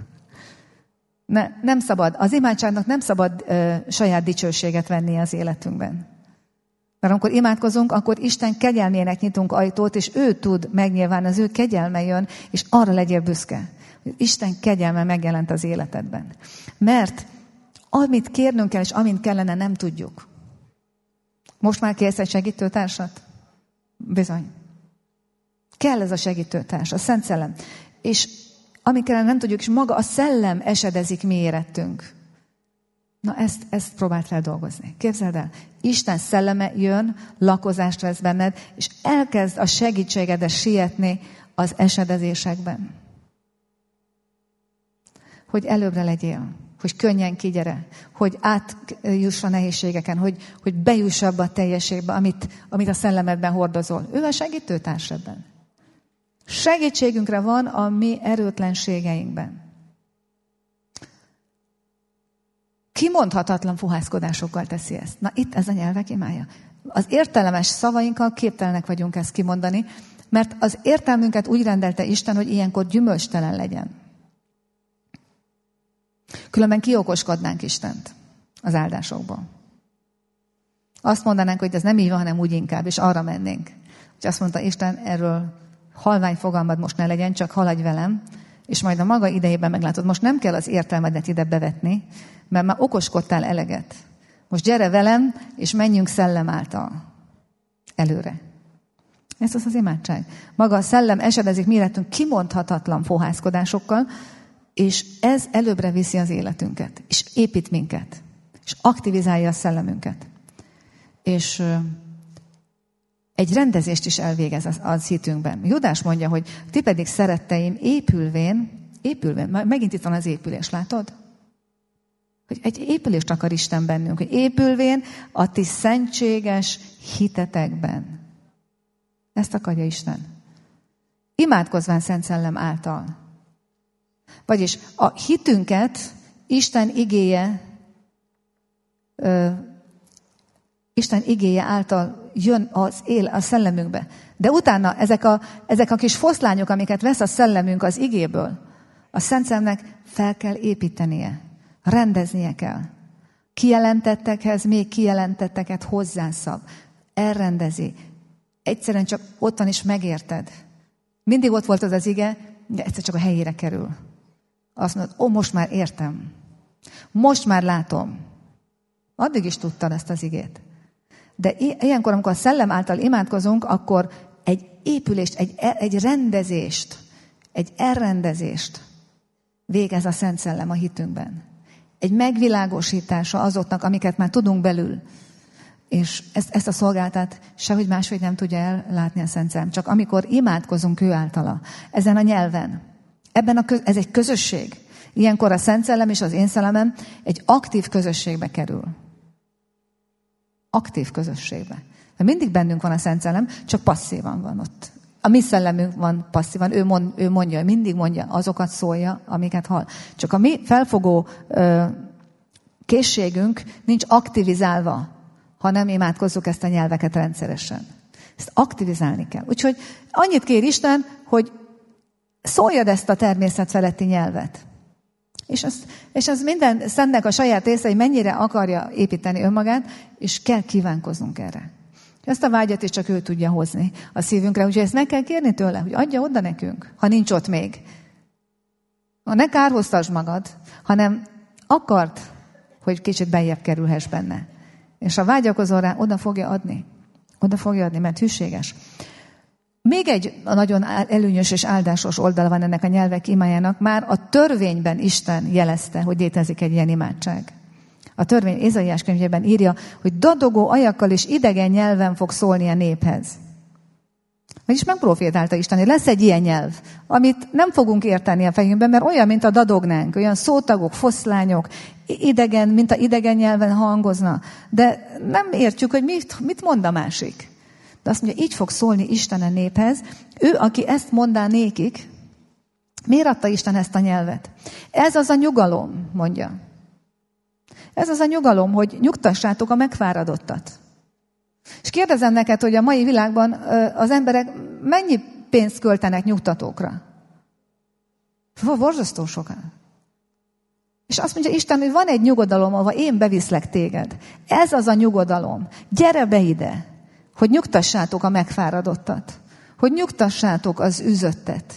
Ne, nem szabad. Az imádságnak nem szabad uh, saját dicsőséget venni az életünkben. Mert amikor imádkozunk, akkor Isten kegyelmének nyitunk ajtót, és ő tud megnyilvánulni, az ő kegyelme jön, és arra legyél büszke, hogy Isten kegyelme megjelent az életedben. Mert amit kérnünk kell, és amint kellene, nem tudjuk. Most már kérsz egy segítőtársat? Bizony. Kell ez a segítőtárs, a Szent Szellem. És amit kellene, nem tudjuk, és maga a szellem esedezik mi érettünk. Na ezt, ezt próbáld feldolgozni. Képzeld el, Isten szelleme jön, lakozást vesz benned, és elkezd a segítségedet sietni az esedezésekben. Hogy előbbre legyél, hogy könnyen kigyere, hogy átjuss a nehézségeken, hogy, hogy bejuss abba a teljességbe, amit, amit a szellemedben hordozol. Ő a segítőtárs ebben. Segítségünkre van a mi erőtlenségeinkben. Kimondhatatlan fohászkodásokkal teszi ezt. Na itt ez a nyelvek imája. Az értelmes szavainkkal képtelenek vagyunk ezt kimondani, mert az értelmünket úgy rendelte Isten, hogy ilyenkor gyümölcstelen legyen. Különben kiokoskodnánk Istent az áldásokból. Azt mondanánk, hogy ez nem így van, hanem úgy inkább, és arra mennénk. Úgyhogy azt mondta Isten, erről halvány fogalmad most ne legyen, csak haladj velem, és majd a maga idejében meglátod. Most nem kell az értelmedet ide bevetni, mert már okoskodtál eleget. Most gyere velem, és menjünk szellem által előre. Ez az az imádság. Maga a szellem esedezik méretünk kimondhatatlan fohászkodásokkal, és ez előbbre viszi az életünket, és épít minket, és aktivizálja a szellemünket. És egy rendezést is elvégez az, az hitünkben. Judás mondja, hogy ti pedig szeretteim épülvén, épülvén, megint itt van az épülés, látod? Hogy egy épülést akar Isten bennünk, hogy épülvén a ti szentséges hitetekben. Ezt akarja Isten. Imádkozván Szent Szellem által. Vagyis a hitünket Isten igéje, ö, Isten igéje által jön az él a szellemünkbe. De utána ezek a, ezek a kis foszlányok, amiket vesz a szellemünk az igéből, a Szent Szellemnek fel kell építenie. Rendeznie kell. Kijelentettekhez még kijelentetteket hozzászab. Elrendezi. Egyszerűen csak ott van és megérted. Mindig ott volt az az ige, de egyszer csak a helyére kerül. Azt mondod, ó, most már értem. Most már látom. Addig is tudtad ezt az igét. De ilyenkor, amikor a szellem által imádkozunk, akkor egy épülést, egy, egy rendezést, egy elrendezést végez a Szent Szellem a hitünkben. Egy megvilágosítása azoknak, amiket már tudunk belül. És ezt, ezt a szolgáltát sehogy máshogy nem tudja ellátni a Szent Szellem. Csak amikor imádkozunk ő általa, ezen a nyelven. Ebben a köz, ez egy közösség. Ilyenkor a Szent Szellem és az én szellemem egy aktív közösségbe kerül. Aktív közösségbe. De mindig bennünk van a Szent Szellem, csak passzívan van ott. A mi szellemünk van passzívan, ő, mond, ő mondja, mindig mondja, azokat szólja, amiket hall. Csak a mi felfogó ö, készségünk nincs aktivizálva, ha nem imádkozzuk ezt a nyelveket rendszeresen. Ezt aktivizálni kell. Úgyhogy annyit kér Isten, hogy szóljad ezt a természet feletti nyelvet. És az, és az minden szentnek a saját része, hogy mennyire akarja építeni önmagát, és kell kívánkoznunk erre. Ezt a vágyat is csak ő tudja hozni a szívünkre, úgyhogy ezt meg kell kérni tőle, hogy adja oda nekünk, ha nincs ott még. Ha ne kárhoztasd magad, hanem akart, hogy kicsit beljebb kerülhess benne. És ha vágyakozol rá, oda fogja adni. Oda fogja adni, mert hűséges. Még egy nagyon előnyös és áldásos oldala van ennek a nyelvek imájának. Már a törvényben Isten jelezte, hogy létezik egy ilyen imádság. A törvény Ézaiás könyvében írja, hogy dadogó ajakkal és idegen nyelven fog szólni a néphez. Vagyis megprofétálta Isten, hogy lesz egy ilyen nyelv, amit nem fogunk érteni a fejünkben, mert olyan, mint a dadognánk, olyan szótagok, foszlányok, idegen, mint a idegen nyelven hangozna. De nem értjük, hogy mit, mit mond a másik. De azt mondja, így fog szólni Isten a néphez. Ő, aki ezt mondá nékik, miért adta Isten ezt a nyelvet? Ez az a nyugalom, mondja. Ez az a nyugalom, hogy nyugtassátok a megfáradottat. És kérdezem neked, hogy a mai világban az emberek mennyi pénzt költenek nyugtatókra? Borzasztó sokan. És azt mondja Isten, hogy van egy nyugodalom, ahol én beviszlek téged. Ez az a nyugodalom. Gyere be ide, hogy nyugtassátok a megfáradottat. Hogy nyugtassátok az üzöttet.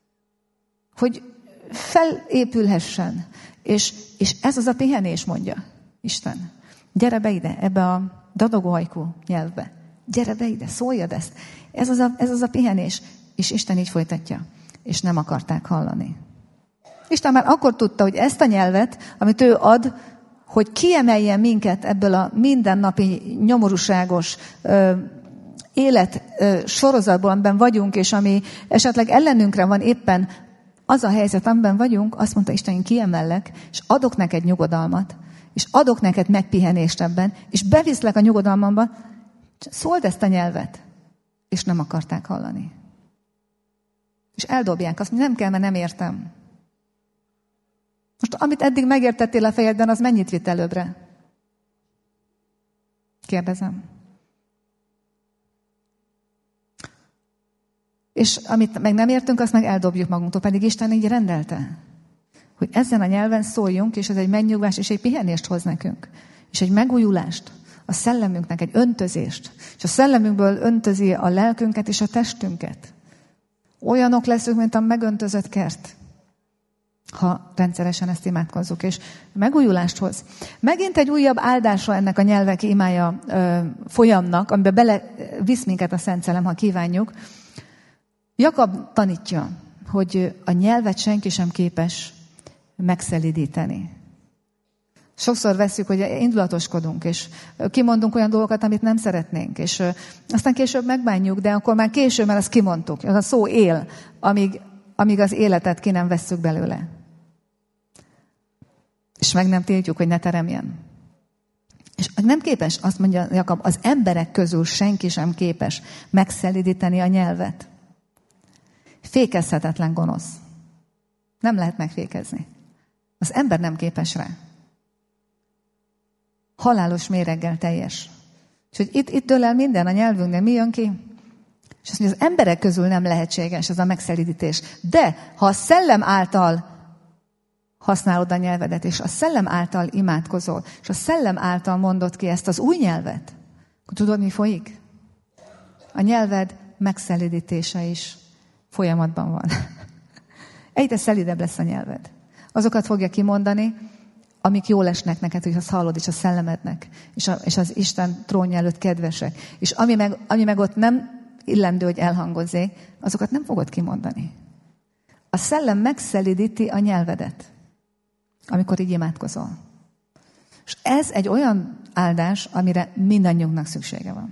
Hogy felépülhessen. És, és ez az a pihenés, mondja Isten. Gyere be ide, ebbe a dadogóhajkú nyelvbe. Gyere be ide, szóljad ezt. Ez az, a, ez az a pihenés. És Isten így folytatja. És nem akarták hallani. Isten már akkor tudta, hogy ezt a nyelvet, amit ő ad, hogy kiemeljen minket ebből a mindennapi nyomorúságos ö, élet ö, sorozatból, amiben vagyunk, és ami esetleg ellenünkre van éppen az a helyzet, amiben vagyunk, azt mondta Isten, én kiemellek, és adok neked nyugodalmat, és adok neked megpihenést ebben, és beviszlek a nyugodalmamba, szóld ezt a nyelvet. És nem akarták hallani. És eldobják azt, hogy nem kell, mert nem értem. Most amit eddig megértettél a fejedben, az mennyit vitt előbbre? Kérdezem. És amit meg nem értünk, azt meg eldobjuk magunktól, pedig Isten így rendelte. Hogy ezen a nyelven szóljunk, és ez egy megnyugvás és egy pihenést hoz nekünk. És egy megújulást, a szellemünknek egy öntözést. És a szellemünkből öntözi a lelkünket és a testünket. Olyanok leszünk, mint a megöntözött kert. ha rendszeresen ezt imádkozzuk, és megújulást hoz. Megint egy újabb áldása ennek a nyelvek imája ö, folyamnak, amiben bele visz minket a Szent Szellem, ha kívánjuk. Jakab tanítja, hogy a nyelvet senki sem képes megszelidíteni. Sokszor veszük, hogy indulatoskodunk, és kimondunk olyan dolgokat, amit nem szeretnénk, és aztán később megbánjuk, de akkor már később, mert azt kimondtuk. Az a szó él, amíg, amíg az életet ki nem vesszük belőle. És meg nem tiltjuk, hogy ne teremjen. És nem képes, azt mondja Jakab, az emberek közül senki sem képes megszelidíteni a nyelvet. Fékezhetetlen gonosz. Nem lehet megfékezni. Az ember nem képes rá. Halálos méreggel teljes. Úgyhogy itt, itt dől el minden a nyelvünknél. Mi jön ki? És azt mondja, az emberek közül nem lehetséges ez a megszelidítés. De ha a szellem által használod a nyelvedet, és a szellem által imádkozol, és a szellem által mondod ki ezt az új nyelvet, akkor tudod, mi folyik? A nyelved megszelidítése is folyamatban van. Egyre szelidebb lesz a nyelved. Azokat fogja kimondani, amik jól esnek neked, hogy azt hallod, és a szellemednek, és, a, és az Isten trónja előtt kedvesek. És ami meg, ami meg ott nem illendő, hogy elhangozzék, azokat nem fogod kimondani. A szellem megszelidíti a nyelvedet, amikor így imádkozol. És ez egy olyan áldás, amire mindannyiunknak szüksége van.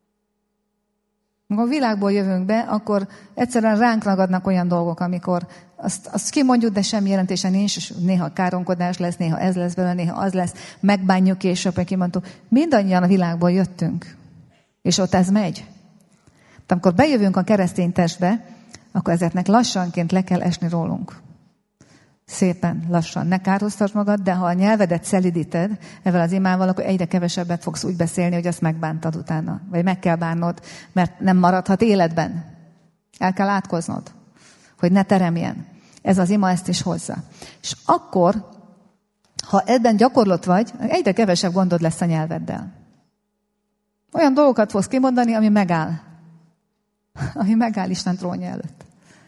Amikor a világból jövünk be, akkor egyszerűen ránk ragadnak olyan dolgok, amikor azt, azt kimondjuk, de semmi jelentése nincs, és néha káronkodás lesz, néha ez lesz belőle, néha az lesz, megbánjuk később, hogy kimondtuk. Mindannyian a világból jöttünk, és ott ez megy. De amikor bejövünk a keresztény testbe, akkor ezeknek lassanként le kell esni rólunk. Szépen, lassan. Ne kárhoztasd magad, de ha a nyelvedet szelidíted ezzel az imával, akkor egyre kevesebbet fogsz úgy beszélni, hogy azt megbántad utána. Vagy meg kell bánnod, mert nem maradhat életben. El kell átkoznod, hogy ne teremjen. Ez az ima ezt is hozza. És akkor, ha ebben gyakorlott vagy, egyre kevesebb gondod lesz a nyelveddel. Olyan dolgokat fogsz kimondani, ami megáll. Ami megáll Isten trónja előtt.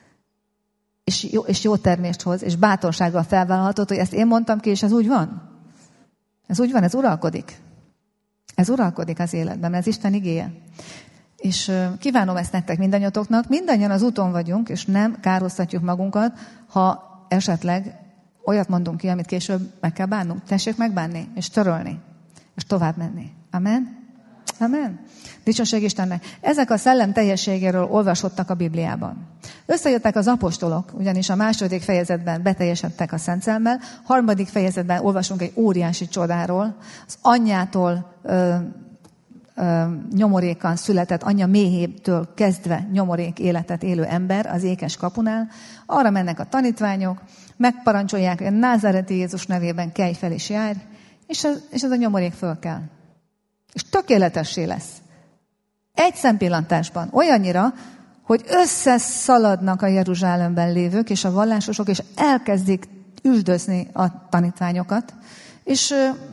És jó, és jó termést hoz, és bátorsággal felvállalhatod, hogy ezt én mondtam ki, és ez úgy van. Ez úgy van, ez uralkodik. Ez uralkodik az életben, ez Isten igéje. És kívánom ezt nektek mindannyiatoknak. Mindannyian az úton vagyunk, és nem kárhoztatjuk magunkat, ha esetleg olyat mondunk ki, amit később meg kell bánnunk. Tessék megbánni, és törölni, és tovább menni. Amen? Amen. Dicsőség Istennek. Ezek a szellem teljességéről olvasottak a Bibliában. Összejöttek az apostolok, ugyanis a második fejezetben beteljesedtek a Szent Szellemmel, harmadik fejezetben olvasunk egy óriási csodáról, az anyjától ö, ö, nyomorékan született, anyja méhétől kezdve nyomorék életet élő ember az ékes kapunál. Arra mennek a tanítványok, megparancsolják, hogy a názáreti Jézus nevében kelj fel és járj, és az, és az a nyomorék föl kell. És tökéletessé lesz. Egy szempillantásban. Olyannyira, hogy összeszaladnak a Jeruzsálemben lévők és a vallásosok, és elkezdik üldözni a tanítványokat, és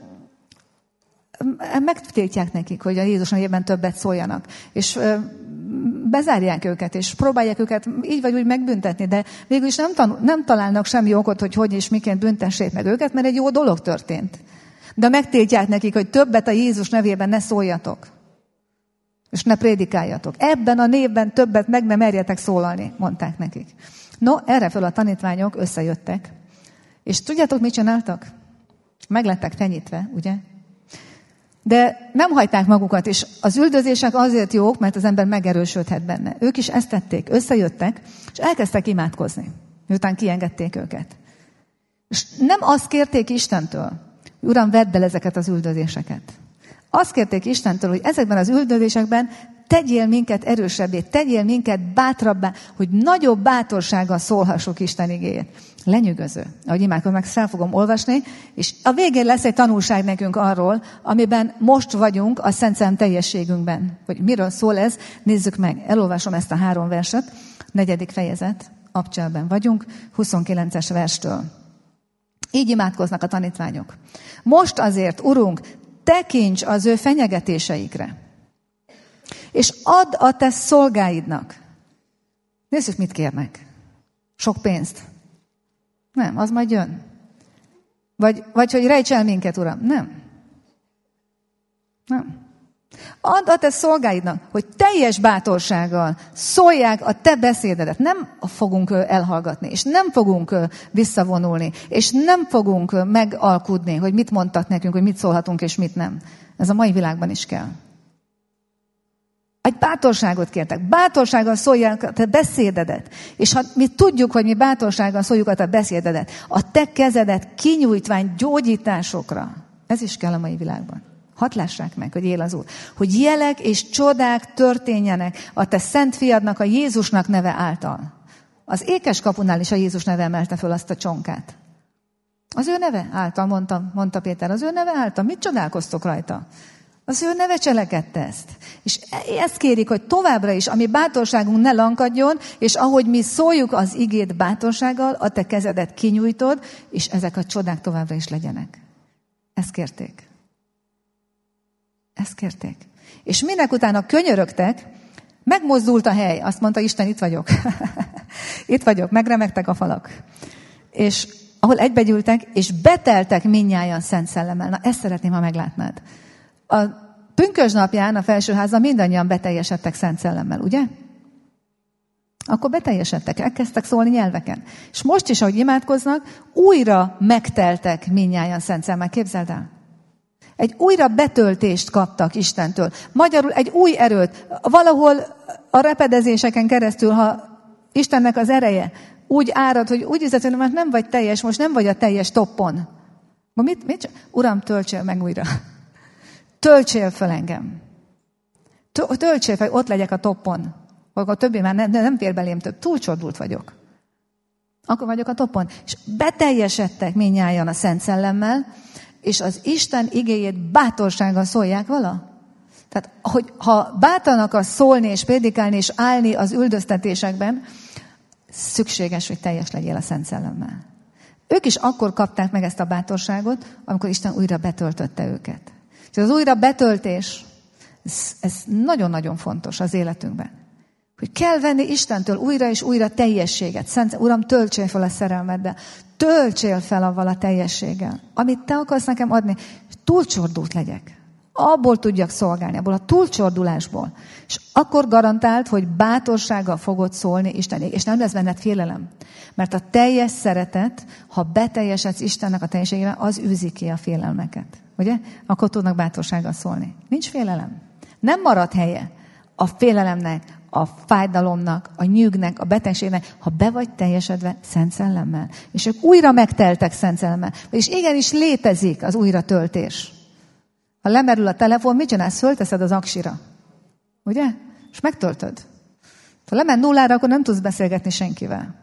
megtiltják nekik, hogy a Jézus nevében többet szóljanak. És bezárják őket, és próbálják őket így vagy úgy megbüntetni, de végül is nem, tanul, nem találnak semmi okot, hogy hogy és miként büntessék meg őket, mert egy jó dolog történt. De megtiltják nekik, hogy többet a Jézus nevében ne szóljatok. És ne prédikáljatok. Ebben a névben többet meg nem merjetek szólalni, mondták nekik. No, erre föl a tanítványok összejöttek. És tudjátok, mit csináltak? Meg lettek fenyítve, ugye? De nem hagyták magukat, és az üldözések azért jók, mert az ember megerősödhet benne. Ők is ezt tették, összejöttek, és elkezdtek imádkozni, miután kiengedték őket. És nem azt kérték Istentől, Uram, vedd el ezeket az üldözéseket. Azt kérték Istentől, hogy ezekben az üldözésekben tegyél minket erősebbé, tegyél minket bátrabbá, hogy nagyobb bátorsággal szólhassuk Isten igéjét. Lenyűgöző. Ahogy imádkozom, meg fel fogom olvasni, és a végén lesz egy tanulság nekünk arról, amiben most vagyunk a Szent Szellem teljességünkben. Hogy miről szól ez, nézzük meg. Elolvasom ezt a három verset, negyedik fejezet, Abcselben vagyunk, huszonkilences verstől. Így imádkoznak a tanítványok. Most azért, Urunk, tekints az ő fenyegetéseikre, és add a te szolgáidnak. Nézzük, mit kérnek. Sok pénzt. Nem, az majd jön. Vagy, vagy hogy rejts el minket, Uram. Nem. Nem. Add a te szolgáidnak, hogy teljes bátorsággal szólják a te beszédedet. Nem fogunk elhallgatni, és nem fogunk visszavonulni, és nem fogunk megalkudni, hogy mit mondtak nekünk, hogy mit szólhatunk, és mit nem. Ez a mai világban is kell. Egy bátorságot kértek. Bátorsággal szólják a te beszédedet. És ha mi tudjuk, hogy mi bátorsággal szóljuk a te beszédedet, a te kezedet kinyújtván gyógyításokra. Ez is kell a mai világban. Hadd lássák meg, hogy él az Úr. Hogy jelek és csodák történjenek a te szent fiadnak, a Jézusnak neve által. Az ékes kapunál is a Jézus neve emelte föl azt a csonkát. Az ő neve által, mondta, mondta Péter, az ő neve által. Mit csodálkoztok rajta? Az ő neve cselekedte ezt. És ezt kérik, hogy továbbra is, ami bátorságunk ne lankadjon, és ahogy mi szóljuk az igét bátorsággal, a te kezedet kinyújtod, és ezek a csodák továbbra is legyenek. Ezt kérték. Ezt kérték. És minek utána könyörögtek, megmozdult a hely. Azt mondta Isten, itt vagyok. Itt vagyok, megremegtek a falak. És ahol egybegyűltek, és beteltek mindnyájan Szent Szellemmel. Na, ezt szeretném, ha meglátnád. A pünkösd napján a felsőházban mindannyian beteljesedtek Szent Szellemmel, ugye? Akkor beteljesedtek, elkezdtek szólni nyelveken. És most is, ahogy imádkoznak, újra megteltek mindnyájan Szent Szellemmel. Képzeld el! Egy újra betöltést kaptak Istentől. Magyarul egy új erőt. Valahol a repedezéseken keresztül, ha Istennek az ereje úgy árad, hogy úgy érzed, hogy nem vagy teljes, most nem vagy a teljes toppon. Mit, mit? Uram, töltsél meg újra. Töltsél fel engem. Töltsél fel, ott legyek a toppon. A többi már nem, nem fér belém több. Túlcsordult vagyok. Akkor vagyok a toppon. És beteljesedtek mindnyájan a Szent Szellemmel, és az Isten igéjét bátorsággal szólják vala? Tehát, hogy ha bátran akarsz szólni, és prédikálni, és állni az üldöztetésekben, szükséges, hogy teljes legyél a Szent Szellemmel. Ők is akkor kapták meg ezt a bátorságot, amikor Isten újra betöltötte őket. És az újra betöltés, ez, ez nagyon-nagyon fontos az életünkben. Hogy kell venni Istentől újra és újra teljességet. Szent, Uram, töltsél fel a szerelmeddel. Töltsél fel avval a teljességgel. Amit te akarsz nekem adni, túlcsordult legyek. Abból tudjak szolgálni, abból a túlcsordulásból. És akkor garantált, hogy bátorsággal fogod szólni Istenig. És nem lesz benned félelem. Mert a teljes szeretet, ha beteljesedsz Istennek a teljességével, az űzi ki a félelmeket. Ugye? Akkor tudnak bátorsággal szólni. Nincs félelem. Nem marad helye a félelemnek, a fájdalomnak, a nyűgnek, a betegségnek, ha be vagy teljesedve Szent Szellemmel. És ők újra megteltek Szent Szellemmel. És igenis létezik az újratöltés. Ha lemerül a telefon, mit csinálsz? Fölteszed az aksira. Ugye? És megtöltöd. Ha lemen nullára, akkor nem tudsz beszélgetni senkivel.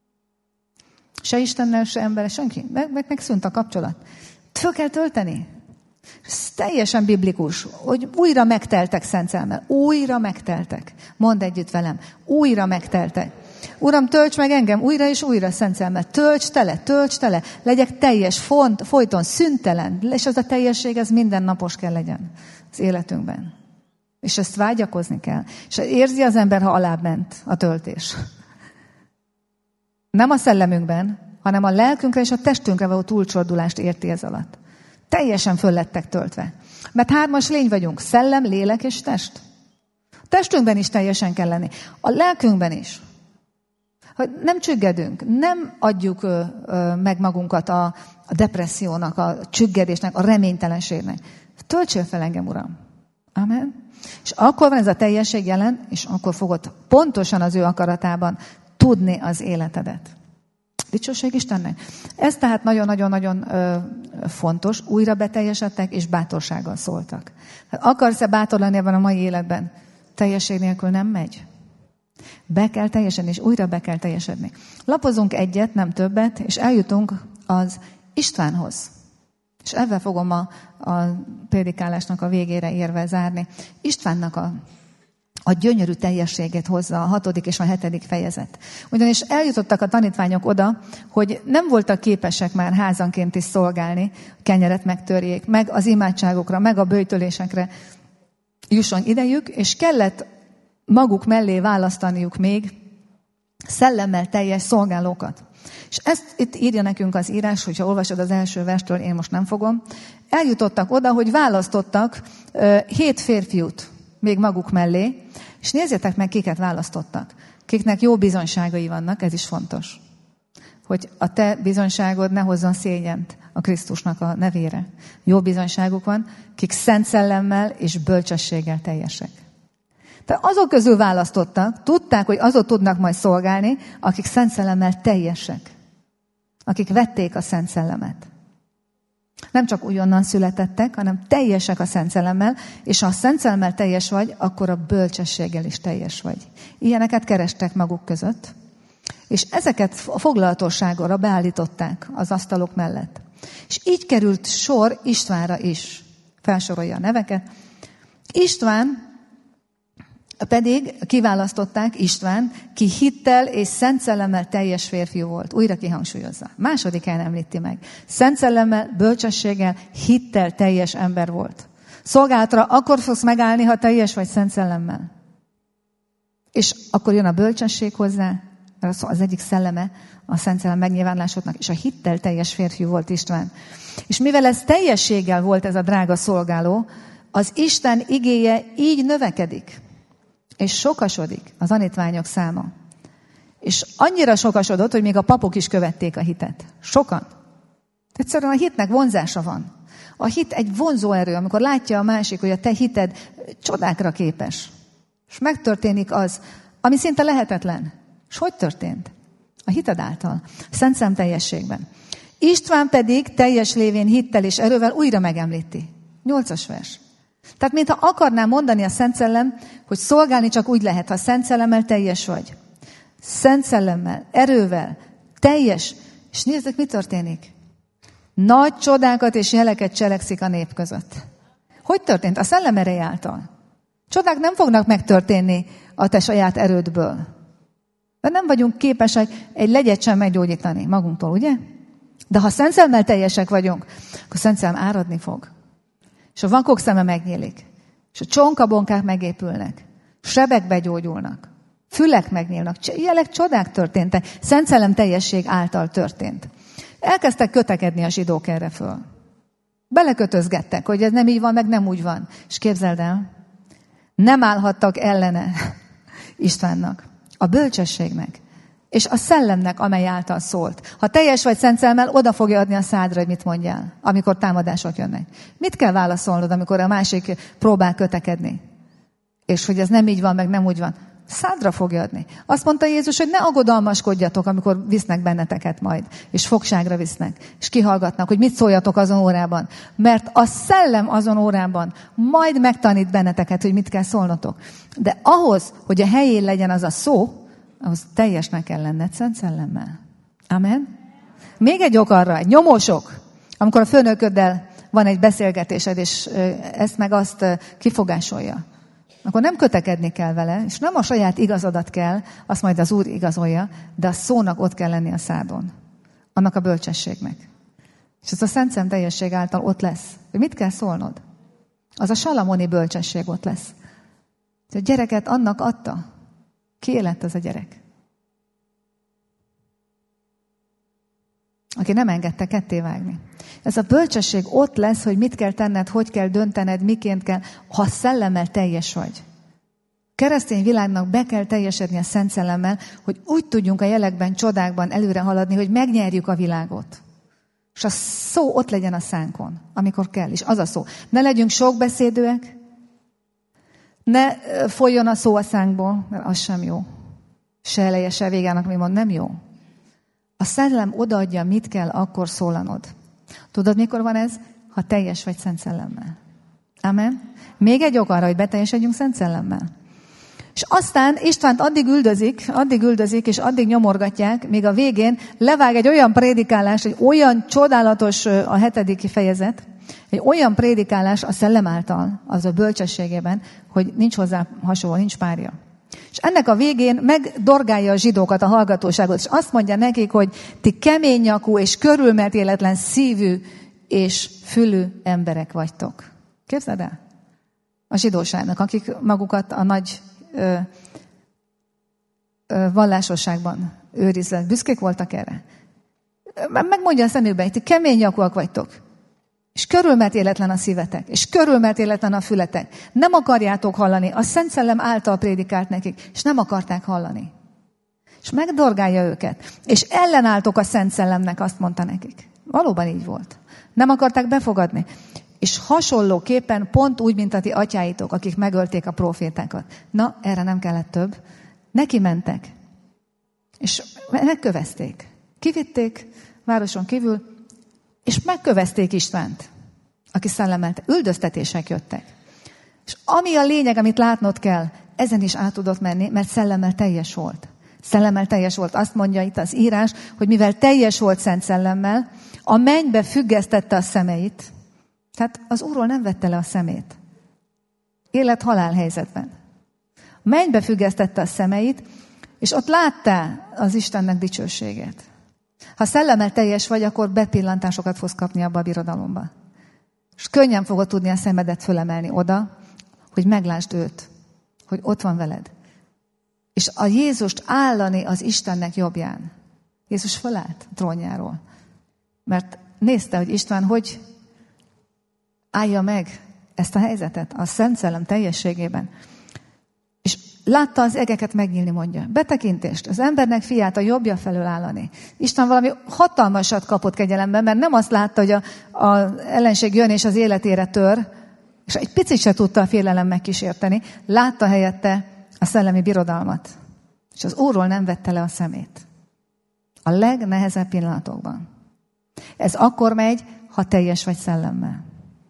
Se Istennel, se emberrel, senki. Meg, meg megszűnt a kapcsolat. Föl kell tölteni. Ez teljesen biblikus, hogy újra megteltek Szent Szellemmel. Újra megteltek. Mondd együtt velem. Újra megteltek. Uram, tölts meg engem újra és újra Szent Szellemmel. Tölts tele, tölts tele. Legyek teljes, font, folyton, szüntelen. És az a teljesség, ez mindennapos kell legyen az életünkben. És ezt vágyakozni kell. És érzi az ember, ha alább ment a töltés. Nem a szellemünkben, hanem a lelkünkre és a testünkre való túlcsordulást érti ez alatt. Teljesen föl lettek töltve. Mert hármas lény vagyunk. Szellem, lélek és test. A testünkben is teljesen kell lenni. A lelkünkben is. Hogy nem csüggedünk, nem adjuk ö, ö, meg magunkat a, a depressziónak, a csüggedésnek, a reménytelenségnek. Töltsél fel engem, Uram. Amen. És akkor van ez a teljesség jelen, és akkor fogod pontosan az ő akaratában tudni az életedet. Dicsőség Istennek. Ez tehát nagyon-nagyon-nagyon fontos. Újra beteljesedtek, és bátorsággal szóltak. Hát akarsz-e bátor lenni ebben a mai életben? Teljesség nélkül nem megy. Be kell teljesedni, és újra be kell teljesedni. Lapozunk egyet, nem többet, és eljutunk az Istvánhoz. És ezzel fogom a, a prédikálásnak a végére érve zárni. Istvánnak a a gyönyörű teljességét hozza a hatodik és a hetedik fejezet. Ugyanis eljutottak a tanítványok oda, hogy nem voltak képesek már házanként is szolgálni, kenyeret megtörjék, meg az imádságokra, meg a böjtölésekre jusson idejük, és kellett maguk mellé választaniuk még szellemmel teljes szolgálókat. És ezt itt írja nekünk az írás, hogyha olvasod az első verstől, én most nem fogom. Eljutottak oda, hogy választottak uh, hét férfiút még maguk mellé, és nézzétek meg, kiket választottak. Kiknek jó bizonyságai vannak, ez is fontos. Hogy a te bizonyságod ne hozzon szégyent a Krisztusnak a nevére. Jó bizonyságuk van, kik szent szellemmel és bölcsességgel teljesek. Tehát azok közül választottak, tudták, hogy azok tudnak majd szolgálni, akik szent szellemmel teljesek. Akik vették a szent szellemet. Nem csak újonnan születettek, hanem teljesek a szent szellemmel, és ha a szent szellemmel teljes vagy, akkor a bölcsességgel is teljes vagy. Ilyeneket kerestek maguk között, és ezeket a foglalatosságra beállították az asztalok mellett. És így került sor Istvánra is. Felsorolja a neveket. István pedig kiválasztották István, ki hittel és szent szellemmel teljes férfiú volt. Újra kihangsúlyozza. Másodikán említi meg. Szent szellemmel, bölcsességgel, hittel teljes ember volt. Szolgálatra akkor fogsz megállni, ha teljes vagy szent szellemmel. És akkor jön a bölcsesség hozzá, mert az egyik szelleme a szent szellem megnyilvánulásoknak, és a hittel teljes férfiú volt István. És mivel ez teljességgel volt ez a drága szolgáló, az Isten igéje így növekedik. És sokasodik az tanítványok száma. És annyira sokasodott, hogy még a papok is követték a hitet. Sokan. Egyszerűen a hitnek vonzása van. A hit egy vonzó erő, amikor látja a másik, hogy a te hited csodákra képes. És megtörténik az, ami szinte lehetetlen. És hogy történt? A hited által. Szent szem teljességben. István pedig teljes lévén hittel és erővel újra megemlíti. Nyolcas vers. Tehát mintha akarnám mondani a Szent Szellem, hogy szolgálni csak úgy lehet, ha Szent Szellemmel teljes vagy. Szent Szellemmel, erővel, teljes. És nézzük, mi történik. Nagy csodákat és jeleket cselekszik a nép között. Hogy történt? A Szellem ereje által. Csodák nem fognak megtörténni a te saját erődből. De nem vagyunk képesek egy legyet sem meggyógyítani magunktól, ugye? De ha Szent Szellemmel teljesek vagyunk, akkor Szent Szellem áradni fog. És a vakok szeme megnyílik. És a csonkabonkák megépülnek. Sebek begyógyulnak. Fülek megnyílnak. Ilyenek csodák történtek. Szent Szellem teljesség által történt. Elkezdtek kötekedni a zsidók erre föl. Belekötözgettek, hogy ez nem így van, meg nem úgy van. És képzeld el, nem állhattak ellene Istvánnak, a bölcsességnek, és a szellemnek, amely által szólt. Ha teljes vagy Szent Szellemmel, oda fogja adni a szádra, hogy mit mondjál, amikor támadások jönnek. Mit kell válaszolnod, amikor a másik próbál kötekedni? És hogy ez nem így van, meg nem úgy van. Szádra fogja adni. Azt mondta Jézus, hogy ne aggodalmaskodjatok, amikor visznek benneteket majd, és fogságra visznek, és kihallgatnak, hogy mit szóljatok azon órában. Mert a szellem azon órában majd megtanít benneteket, hogy mit kell szólnotok. De ahhoz, hogy a helyén legyen az a szó, ahhoz teljesnek kell lenned Szent Szellemmel. Amen? Még egy ok arra, egy nyomósok, amikor a főnököddel van egy beszélgetésed, és ezt meg azt kifogásolja, akkor nem kötekedni kell vele, és nem a saját igazadat kell, azt majd az Úr igazolja, de a szónak ott kell lenni a szádon. Annak a bölcsességnek. És ez a Szent Szem teljesség által ott lesz. Hogy mit kell szólnod? Az a salamoni bölcsesség ott lesz. A gyereket annak adta. Ki lett ez a gyerek? Aki nem engedte kettévágni. Ez a bölcsesség ott lesz, hogy mit kell tenned, hogy kell döntened, miként kell, ha szellemmel teljes vagy. Keresztény világnak be kell teljesedni a Szent Szellemmel, hogy úgy tudjunk a jelekben, csodákban előre haladni, hogy megnyerjük a világot. És a szó ott legyen a szánkon, amikor kell. És az a szó. Ne legyünk sokbeszédőek, ne folyjon a szó a szánkból, mert az sem jó. Se eleje, se végának, mi mond, nem jó. A Szellem odaadja, mit kell akkor szólanod. Tudod, mikor van ez? Ha teljes vagy Szent Szellemmel. Amen? Még egy ok arra, hogy beteljesedjünk Szent Szellemmel. És aztán Istvánt addig üldözik, addig üldözik, és addig nyomorgatják, míg a végén levág egy olyan prédikálás, egy olyan csodálatos a hetedik fejezet, egy olyan prédikálás a Szellem által, az a bölcsességében, hogy nincs hozzá hasonló, nincs párja. És ennek a végén megdorgálja a zsidókat, a hallgatóságot, és azt mondja nekik, hogy ti kemény nyakú és körülmetéletlen szívű és fülű emberek vagytok. Képzeld el? A zsidóságnak, akik magukat a nagy ö, ö, vallásosságban őrizve. Büszkék voltak erre. Megmondja a szemükbe, hogy kemény nyakúak vagytok. És körülmetéletlen a szívetek, és körülmetéletlen a fületek. Nem akarjátok hallani. A Szent Szellem által prédikált nekik, és nem akarták hallani. És megdorgálja őket. És ellenálltok a Szent Szellemnek, azt mondta nekik. Valóban így volt. Nem akarták befogadni. És hasonlóképpen pont úgy, mint a ti atyáitok, akik megölték a profétákat. Na, erre nem kellett több. Neki mentek. És megkövezték. Kivitték városon kívül, és megkövezték Istvánt, aki szellemelte. Üldöztetések jöttek. És ami a lényeg, amit látnod kell, ezen is át tudott menni, mert szellemmel teljes volt. Szellemmel teljes volt. Azt mondja itt az írás, hogy mivel teljes volt Szent Szellemmel, a mennybe függesztette a szemeit. Tehát az Úrról nem vette le a szemét. Élet-halál helyzetben. A mennybe függesztette a szemeit, és ott láttál az Istennek dicsőségét. Ha szellemmel teljes vagy, akkor bepillantásokat fogsz kapni abba a birodalomba. És könnyen fogod tudni a szemedet fölemelni oda, hogy meglásd őt, hogy ott van veled. És a Jézust állani az Istennek jobbján. Jézus fölállt a trónjáról. Mert nézte, hogy István hogy állja meg ezt a helyzetet a Szent Szellem teljességében. És látta az egeket megnyílni, mondja. Betekintést, az embernek fiát a jobbja felől állani. Isten valami hatalmasat kapott kegyelemben, mert nem azt látta, hogy az ellenség jön és az életére tör, és egy picit se tudta a félelem megkísérteni. Látta helyette a szellemi birodalmat. És az Úrról nem vette le a szemét. A legnehezebb pillanatokban. Ez akkor megy, ha teljes vagy szellemmel.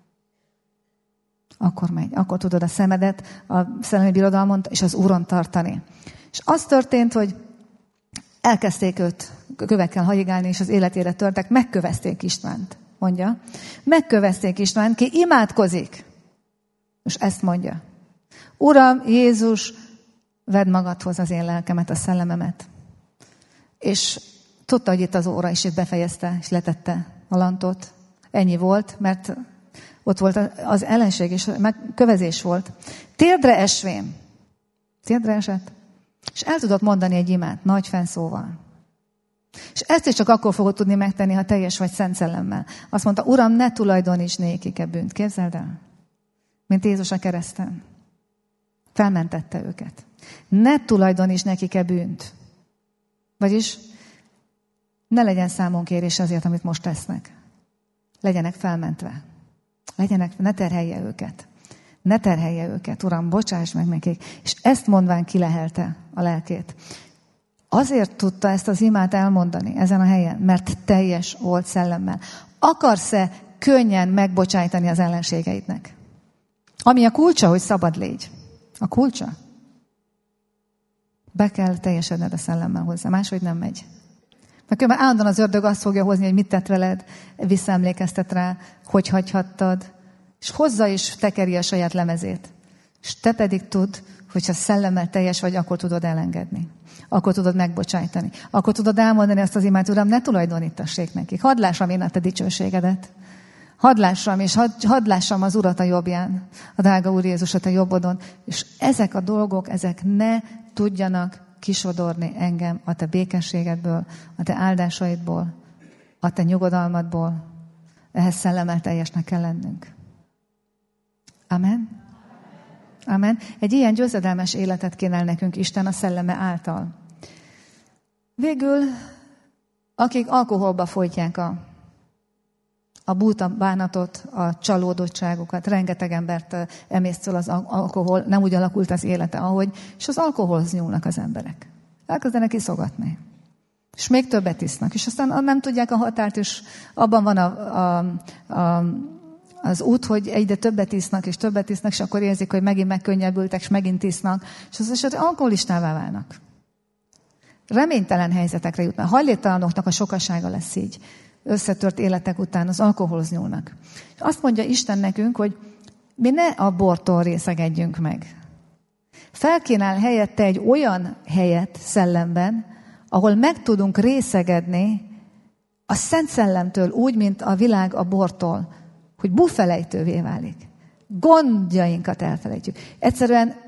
Akkor megy. Akkor tudod a szemedet a szellemi birodalmon és az Úron tartani. És az történt, hogy elkezdték őt kövekkel hajigálni, és az életére törtek, megkövezték Istvánt, mondja. Megkövezték Istvánt, ki imádkozik. És ezt mondja. Uram, Jézus, vedd magadhoz az én lelkemet, a szellememet. És tudta, hogy itt az óra, és itt befejezte, és letette a lantot. Ennyi volt, mert ott volt az ellenség, és kövezés volt. Térdre esvén. Térdre esett. És el tudott mondani egy imát, nagy fennszóval. És ezt is csak akkor fogod tudni megtenni, ha teljes vagy Szent Szellemmel. Azt mondta, Uram, ne tulajdoníts nékik-e bűnt. Képzeld el? Mint Jézus a kereszten. Felmentette őket. Ne tulajdoníts nekik-e bűnt. Vagyis ne legyen számonkérés azért, amit most tesznek. Legyenek felmentve. Legyenek, ne terhelje őket. Ne terhelje őket. Uram, bocsáss meg nekik. És ezt mondván kilehelte a lelkét. Azért tudta ezt az imát elmondani ezen a helyen, mert teljes volt szellemmel. Akarsz-e könnyen megbocsájtani az ellenségeidnek? Ami a kulcsa, hogy szabad légy. A kulcsa. Be kell teljesedned a szellemmel hozzá, máshogy nem megy. Mert különben állandóan az ördög azt fogja hozni, hogy mit tett veled, visszaemlékeztet rá, hogy hagyhattad, és hozza is tekeri a saját lemezét. És te pedig tudd, hogyha szellemmel teljes vagy, akkor tudod elengedni. Akkor tudod megbocsájtani. Akkor tudod elmondani azt az imát, Uram, ne tulajdonítassék nekik. Hadd lássam én a te dicsőségedet. Hadd lássam, és hadd, hadd lássam az Urat a jobbján, a drága Úr Jézusot a jobbodon. És ezek a dolgok, ezek ne tudjanak kisodorni engem a te békességedből, a te áldásaidból, a te nyugodalmadból. Ehhez szellemmel teljesnek kell lennünk. Amen? Amen. Egy ilyen győzedelmes életet kínál nekünk Isten a szelleme által. Végül, akik alkoholba folytják a, a búta bánatot, a csalódottságokat, rengeteg embert emésztől az alkohol, nem úgy alakult az élete, ahogy, és az alkoholhoz nyúlnak az emberek. Elkezdenek iszogatni. És még többet isznak. És aztán nem tudják a határt, és abban van a, a, a az út, hogy egyre többet isznak, és többet isznak, és akkor érzik, hogy megint megkönnyebbültek, és megint isznak, és az esetben alkoholistává válnak. Reménytelen helyzetekre jutnak. A hajléktalanoknak a sokasága lesz így. Összetört életek után az alkoholhoz nyúlnak. És azt mondja Isten nekünk, hogy mi ne a bortól részegedjünk meg. Felkínál helyette egy olyan helyet szellemben, ahol meg tudunk részegedni a Szent Szellemtől úgy, mint a világ a bortól, hogy búfelejtővé válik. Gondjainkat elfelejtjük. Egyszerűen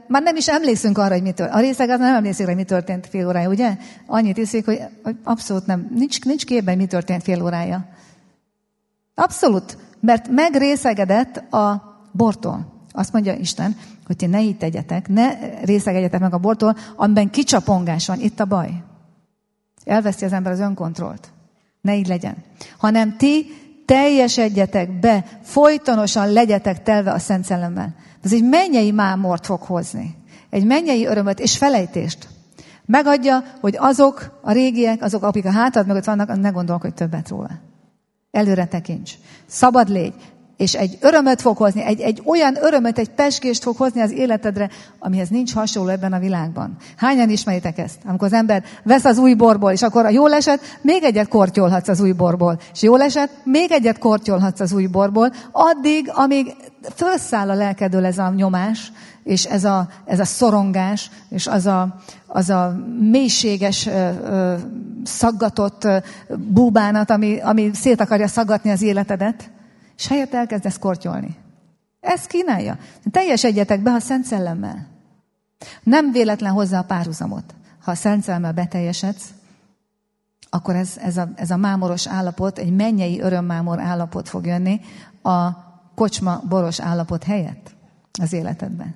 már nem is emlékszünk arra, hogy mi történt. A részeg az nem emlékszik, hogy mi történt fél órája, ugye? Annyit iszik, hogy, hogy abszolút nem. Nincs, nincs képben, hogy mi történt fél órája. Abszolút. Mert megrészegedett a bortól. Azt mondja Isten, hogy ti ne így tegyetek, ne részegedjetek meg a bortól, amiben kicsapongás van. Itt a baj. Elveszti az ember az önkontrollt. Ne így legyen. Hanem ti teljesedjetek be, folytonosan legyetek telve a Szent Szellemmel. Ez egy mennyei mámort fog hozni. Egy mennyei örömöt és felejtést. Megadja, hogy azok a régiek, azok, akik a hátad mögött vannak, ne gondolkodj többet róla. Előre tekints. Szabad légy. És egy örömöt fog hozni, egy, egy olyan örömöt, egy pezsgést fog hozni az életedre, amihez nincs hasonló ebben a világban. Hányan ismeritek ezt? Amikor az ember vesz az új borból, és akkor a jól esett, még egyet kortyolhatsz az új borból. És jól esett, még egyet kortyolhatsz az új borból, addig, amíg felszáll a lelkedől ez a nyomás, és ez a, ez a szorongás, és az a, az a mélységes, ö, ö, szaggatott ö, búbánat, ami, ami szét akarja szaggatni az életedet, és helyett elkezdesz kortyolni. Ezt kínálja. Teljesedjetek be a Szent Szellemmel. Nem véletlen hozzá a párhuzamot. Ha a Szent Szellemmel beteljesedsz, akkor ez, ez, a, ez a mámoros állapot, egy mennyei örömmámor állapot fog jönni a kocsma boros állapot helyett az életedben.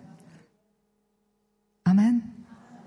Amen?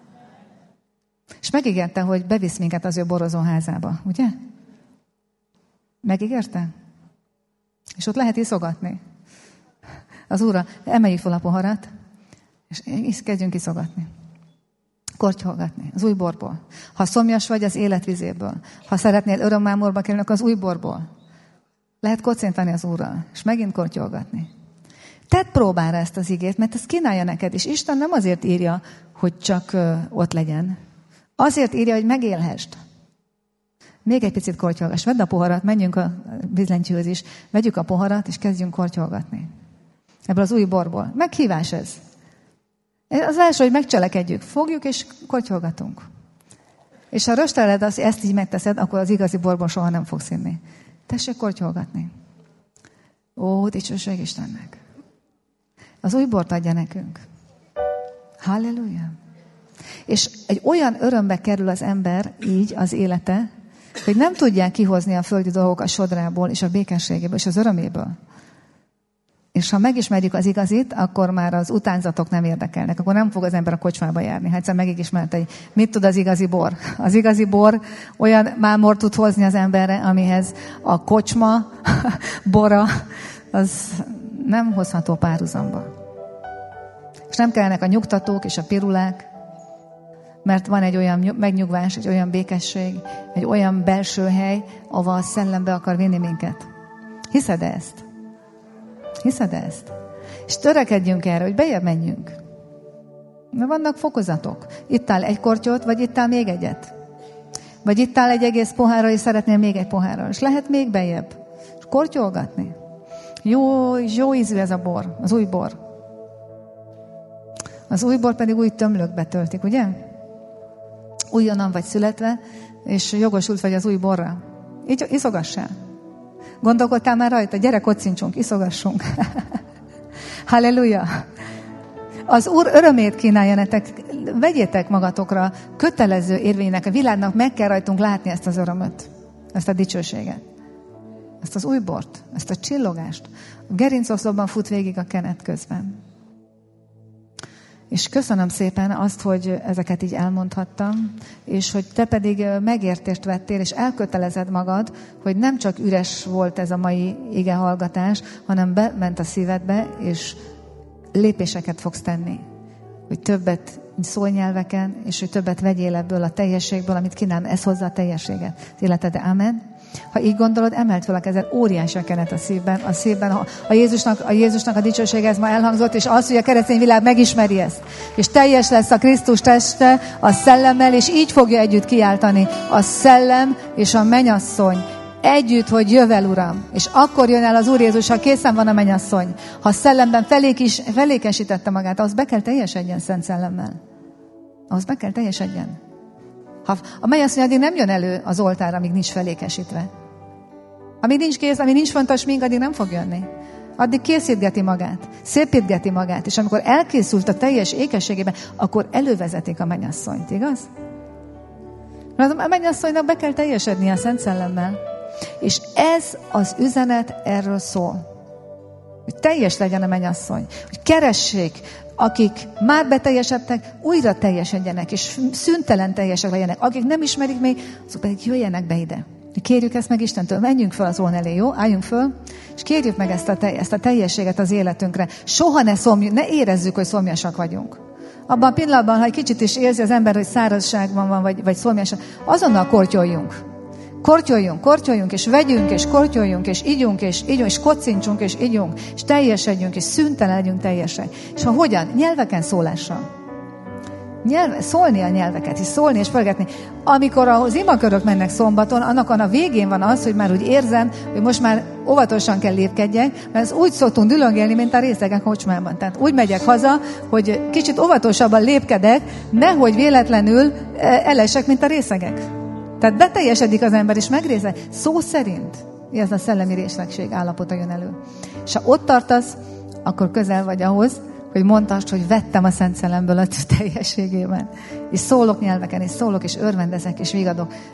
És megígérte, hogy bevisz minket az ő borozóházába, ugye? Megígérte? És ott lehet iszogatni. Az Úrra, emeljük fel a poharat, és kezdjünk iszogatni. Kortyolgatni az új borból. Ha szomjas vagy, az életvizéből. Ha szeretnél örömmámorba kerülni, az új borból. Lehet kocintani az Úrral, és megint kortyolgatni. Tedd próbára ezt az igét, mert ez kínálja neked, és Isten nem azért írja, hogy csak ott legyen. Azért írja, hogy megélhessd. Még egy picit kortyolgass. Vedd a poharat, menjünk a vízlentyűhöz is. Vegyük a poharat, és kezdjünk kortyolgatni. Ebből az új borból. Meghívás ez. Az első, hogy megcselekedjük. Fogjuk, és kortyolgatunk. És ha rösteled, ezt így megteszed, akkor az igazi borból soha nem fogsz inni. Tessék kortyolgatni. Ó, dicsőség Istennek. Az új bort adja nekünk. Halleluja. És egy olyan örömbe kerül az ember így az élete, hogy nem tudják kihozni a földi dolgok a sodrából, és a békességéből, és az öröméből. És ha megismerjük az igazit, akkor már az utánzatok nem érdekelnek. Akkor nem fog az ember a kocsmába járni. Hát egyszer megismerte, hogy mit tud az igazi bor. Az igazi bor olyan mámort tud hozni az emberre, amihez a kocsma bora, az nem hozható párhuzamba. És nem kellene a nyugtatók és a pirulák, mert van egy olyan megnyugvás, egy olyan békesség, egy olyan belső hely, ahova a szellem be akar vinni minket. Hiszed ezt? Hiszed ezt? És törekedjünk erre, hogy bejebb menjünk. Mert vannak fokozatok. Ittál egy kortyot, vagy ittál még egyet. Vagy ittál egy egész pohárral, és szeretnél még egy pohárral. És lehet még bejebb. És kortyolgatni. Jó, jó ízű ez a bor, az új bor. Az új bor pedig új tömlökbe töltik, ugye? Újonnan vagy születve, és jogosult vagy az új borra. Így iszogassál. Gondolkodtál már rajta? Gyere, kocincsunk, iszogassunk. Halleluja! Az Úr örömét kínálja nektek, vegyétek magatokra kötelező érvénynek, a világnak meg kell rajtunk látni ezt az örömöt, ezt a dicsőséget, ezt az új bort, ezt a csillogást. A gerincoszlopban fut végig a kenet közben. És köszönöm szépen azt, hogy ezeket így elmondhattam, és hogy te pedig megértést vettél, és elkötelezed magad, hogy nem csak üres volt ez a mai igehallgatás, hanem bement a szívedbe, és lépéseket fogsz tenni. Hogy többet szólj nyelveken, és hogy többet vegyél ebből a teljességből, amit kínál, ez hozza a teljességet az életedre. Amen. Ha így gondolod, emeld fel a kezed, óriási a kenet a szívben, a szívben, a, a, Jézusnak, a Jézusnak a dicsősége, ez ma elhangzott, és az, hogy a keresztény világ megismeri ezt, és teljes lesz a Krisztus teste a szellemmel, és így fogja együtt kiáltani a szellem és a mennyasszony együtt, hogy jövel, Uram. És akkor jön el az Úr Jézus, ha készen van a mennyasszony. Ha szellemben felékis, felékesítette magát, az be kell teljesedjen Szent Szellemmel. Az be kell teljesedjen. Ha a mennyasszony addig nem jön elő az oltárra, amíg nincs felékesítve. Amíg nincs kész, amíg nincs font a smink, addig nem fog jönni. Addig készítgeti magát, szépítgeti magát, és amikor elkészült a teljes ékességében, akkor elővezetik a mennyasszonyt, igaz? Mert a mennyasszonynak be kell teljesednie a Szent Szellemmel. És ez az üzenet erről szól. Hogy teljes legyen a mennyasszony. Hogy keressék, akik már beteljesedtek, újra teljesedjenek, és szüntelen teljesek legyenek. Akik nem ismerik még, azok pedig jöjjenek be ide. Kérjük ezt meg Istentől. Menjünk föl az ón elé, jó? Álljunk föl, és kérjük meg ezt a, te, ezt a teljességet az életünkre. Soha ne szomj, ne érezzük, hogy szomjasak vagyunk. Abban a pillanatban, ha egy kicsit is érzi az ember, hogy szárazságban van, vagy, vagy szomjasak, azonnal kortyoljunk. Kortyoljunk, kortyoljunk, és vegyünk, és kortyoljunk, és ígyunk, és ígyunk, és kocincsunk, és ígyunk, és teljesedjünk, és szüntelen legyünk teljesek. És ha hogyan? Nyelveken szólással. Nyelve, szólni a nyelveket, és szólni és fölgetni. Amikor az imakörök mennek szombaton, annak a végén van az, hogy már úgy érzem, hogy most már óvatosan kell lépkedjek, mert úgy szoktunk dülöngélni, mint a részegen kocsmában. Tehát úgy megyek haza, hogy kicsit óvatosabban lépkedek, nehogy véletlenül elesek, mint a részegek. Tehát beteljesedik az ember, és megrésze. Szó szerint ez a szellemi részlegség állapota jön elő. És ha ott tartasz, akkor közel vagy ahhoz, hogy mondtasd, hogy vettem a Szent Szellemből a teljességében. És szólok nyelveken, és szólok, és örvendezek, és vigadok.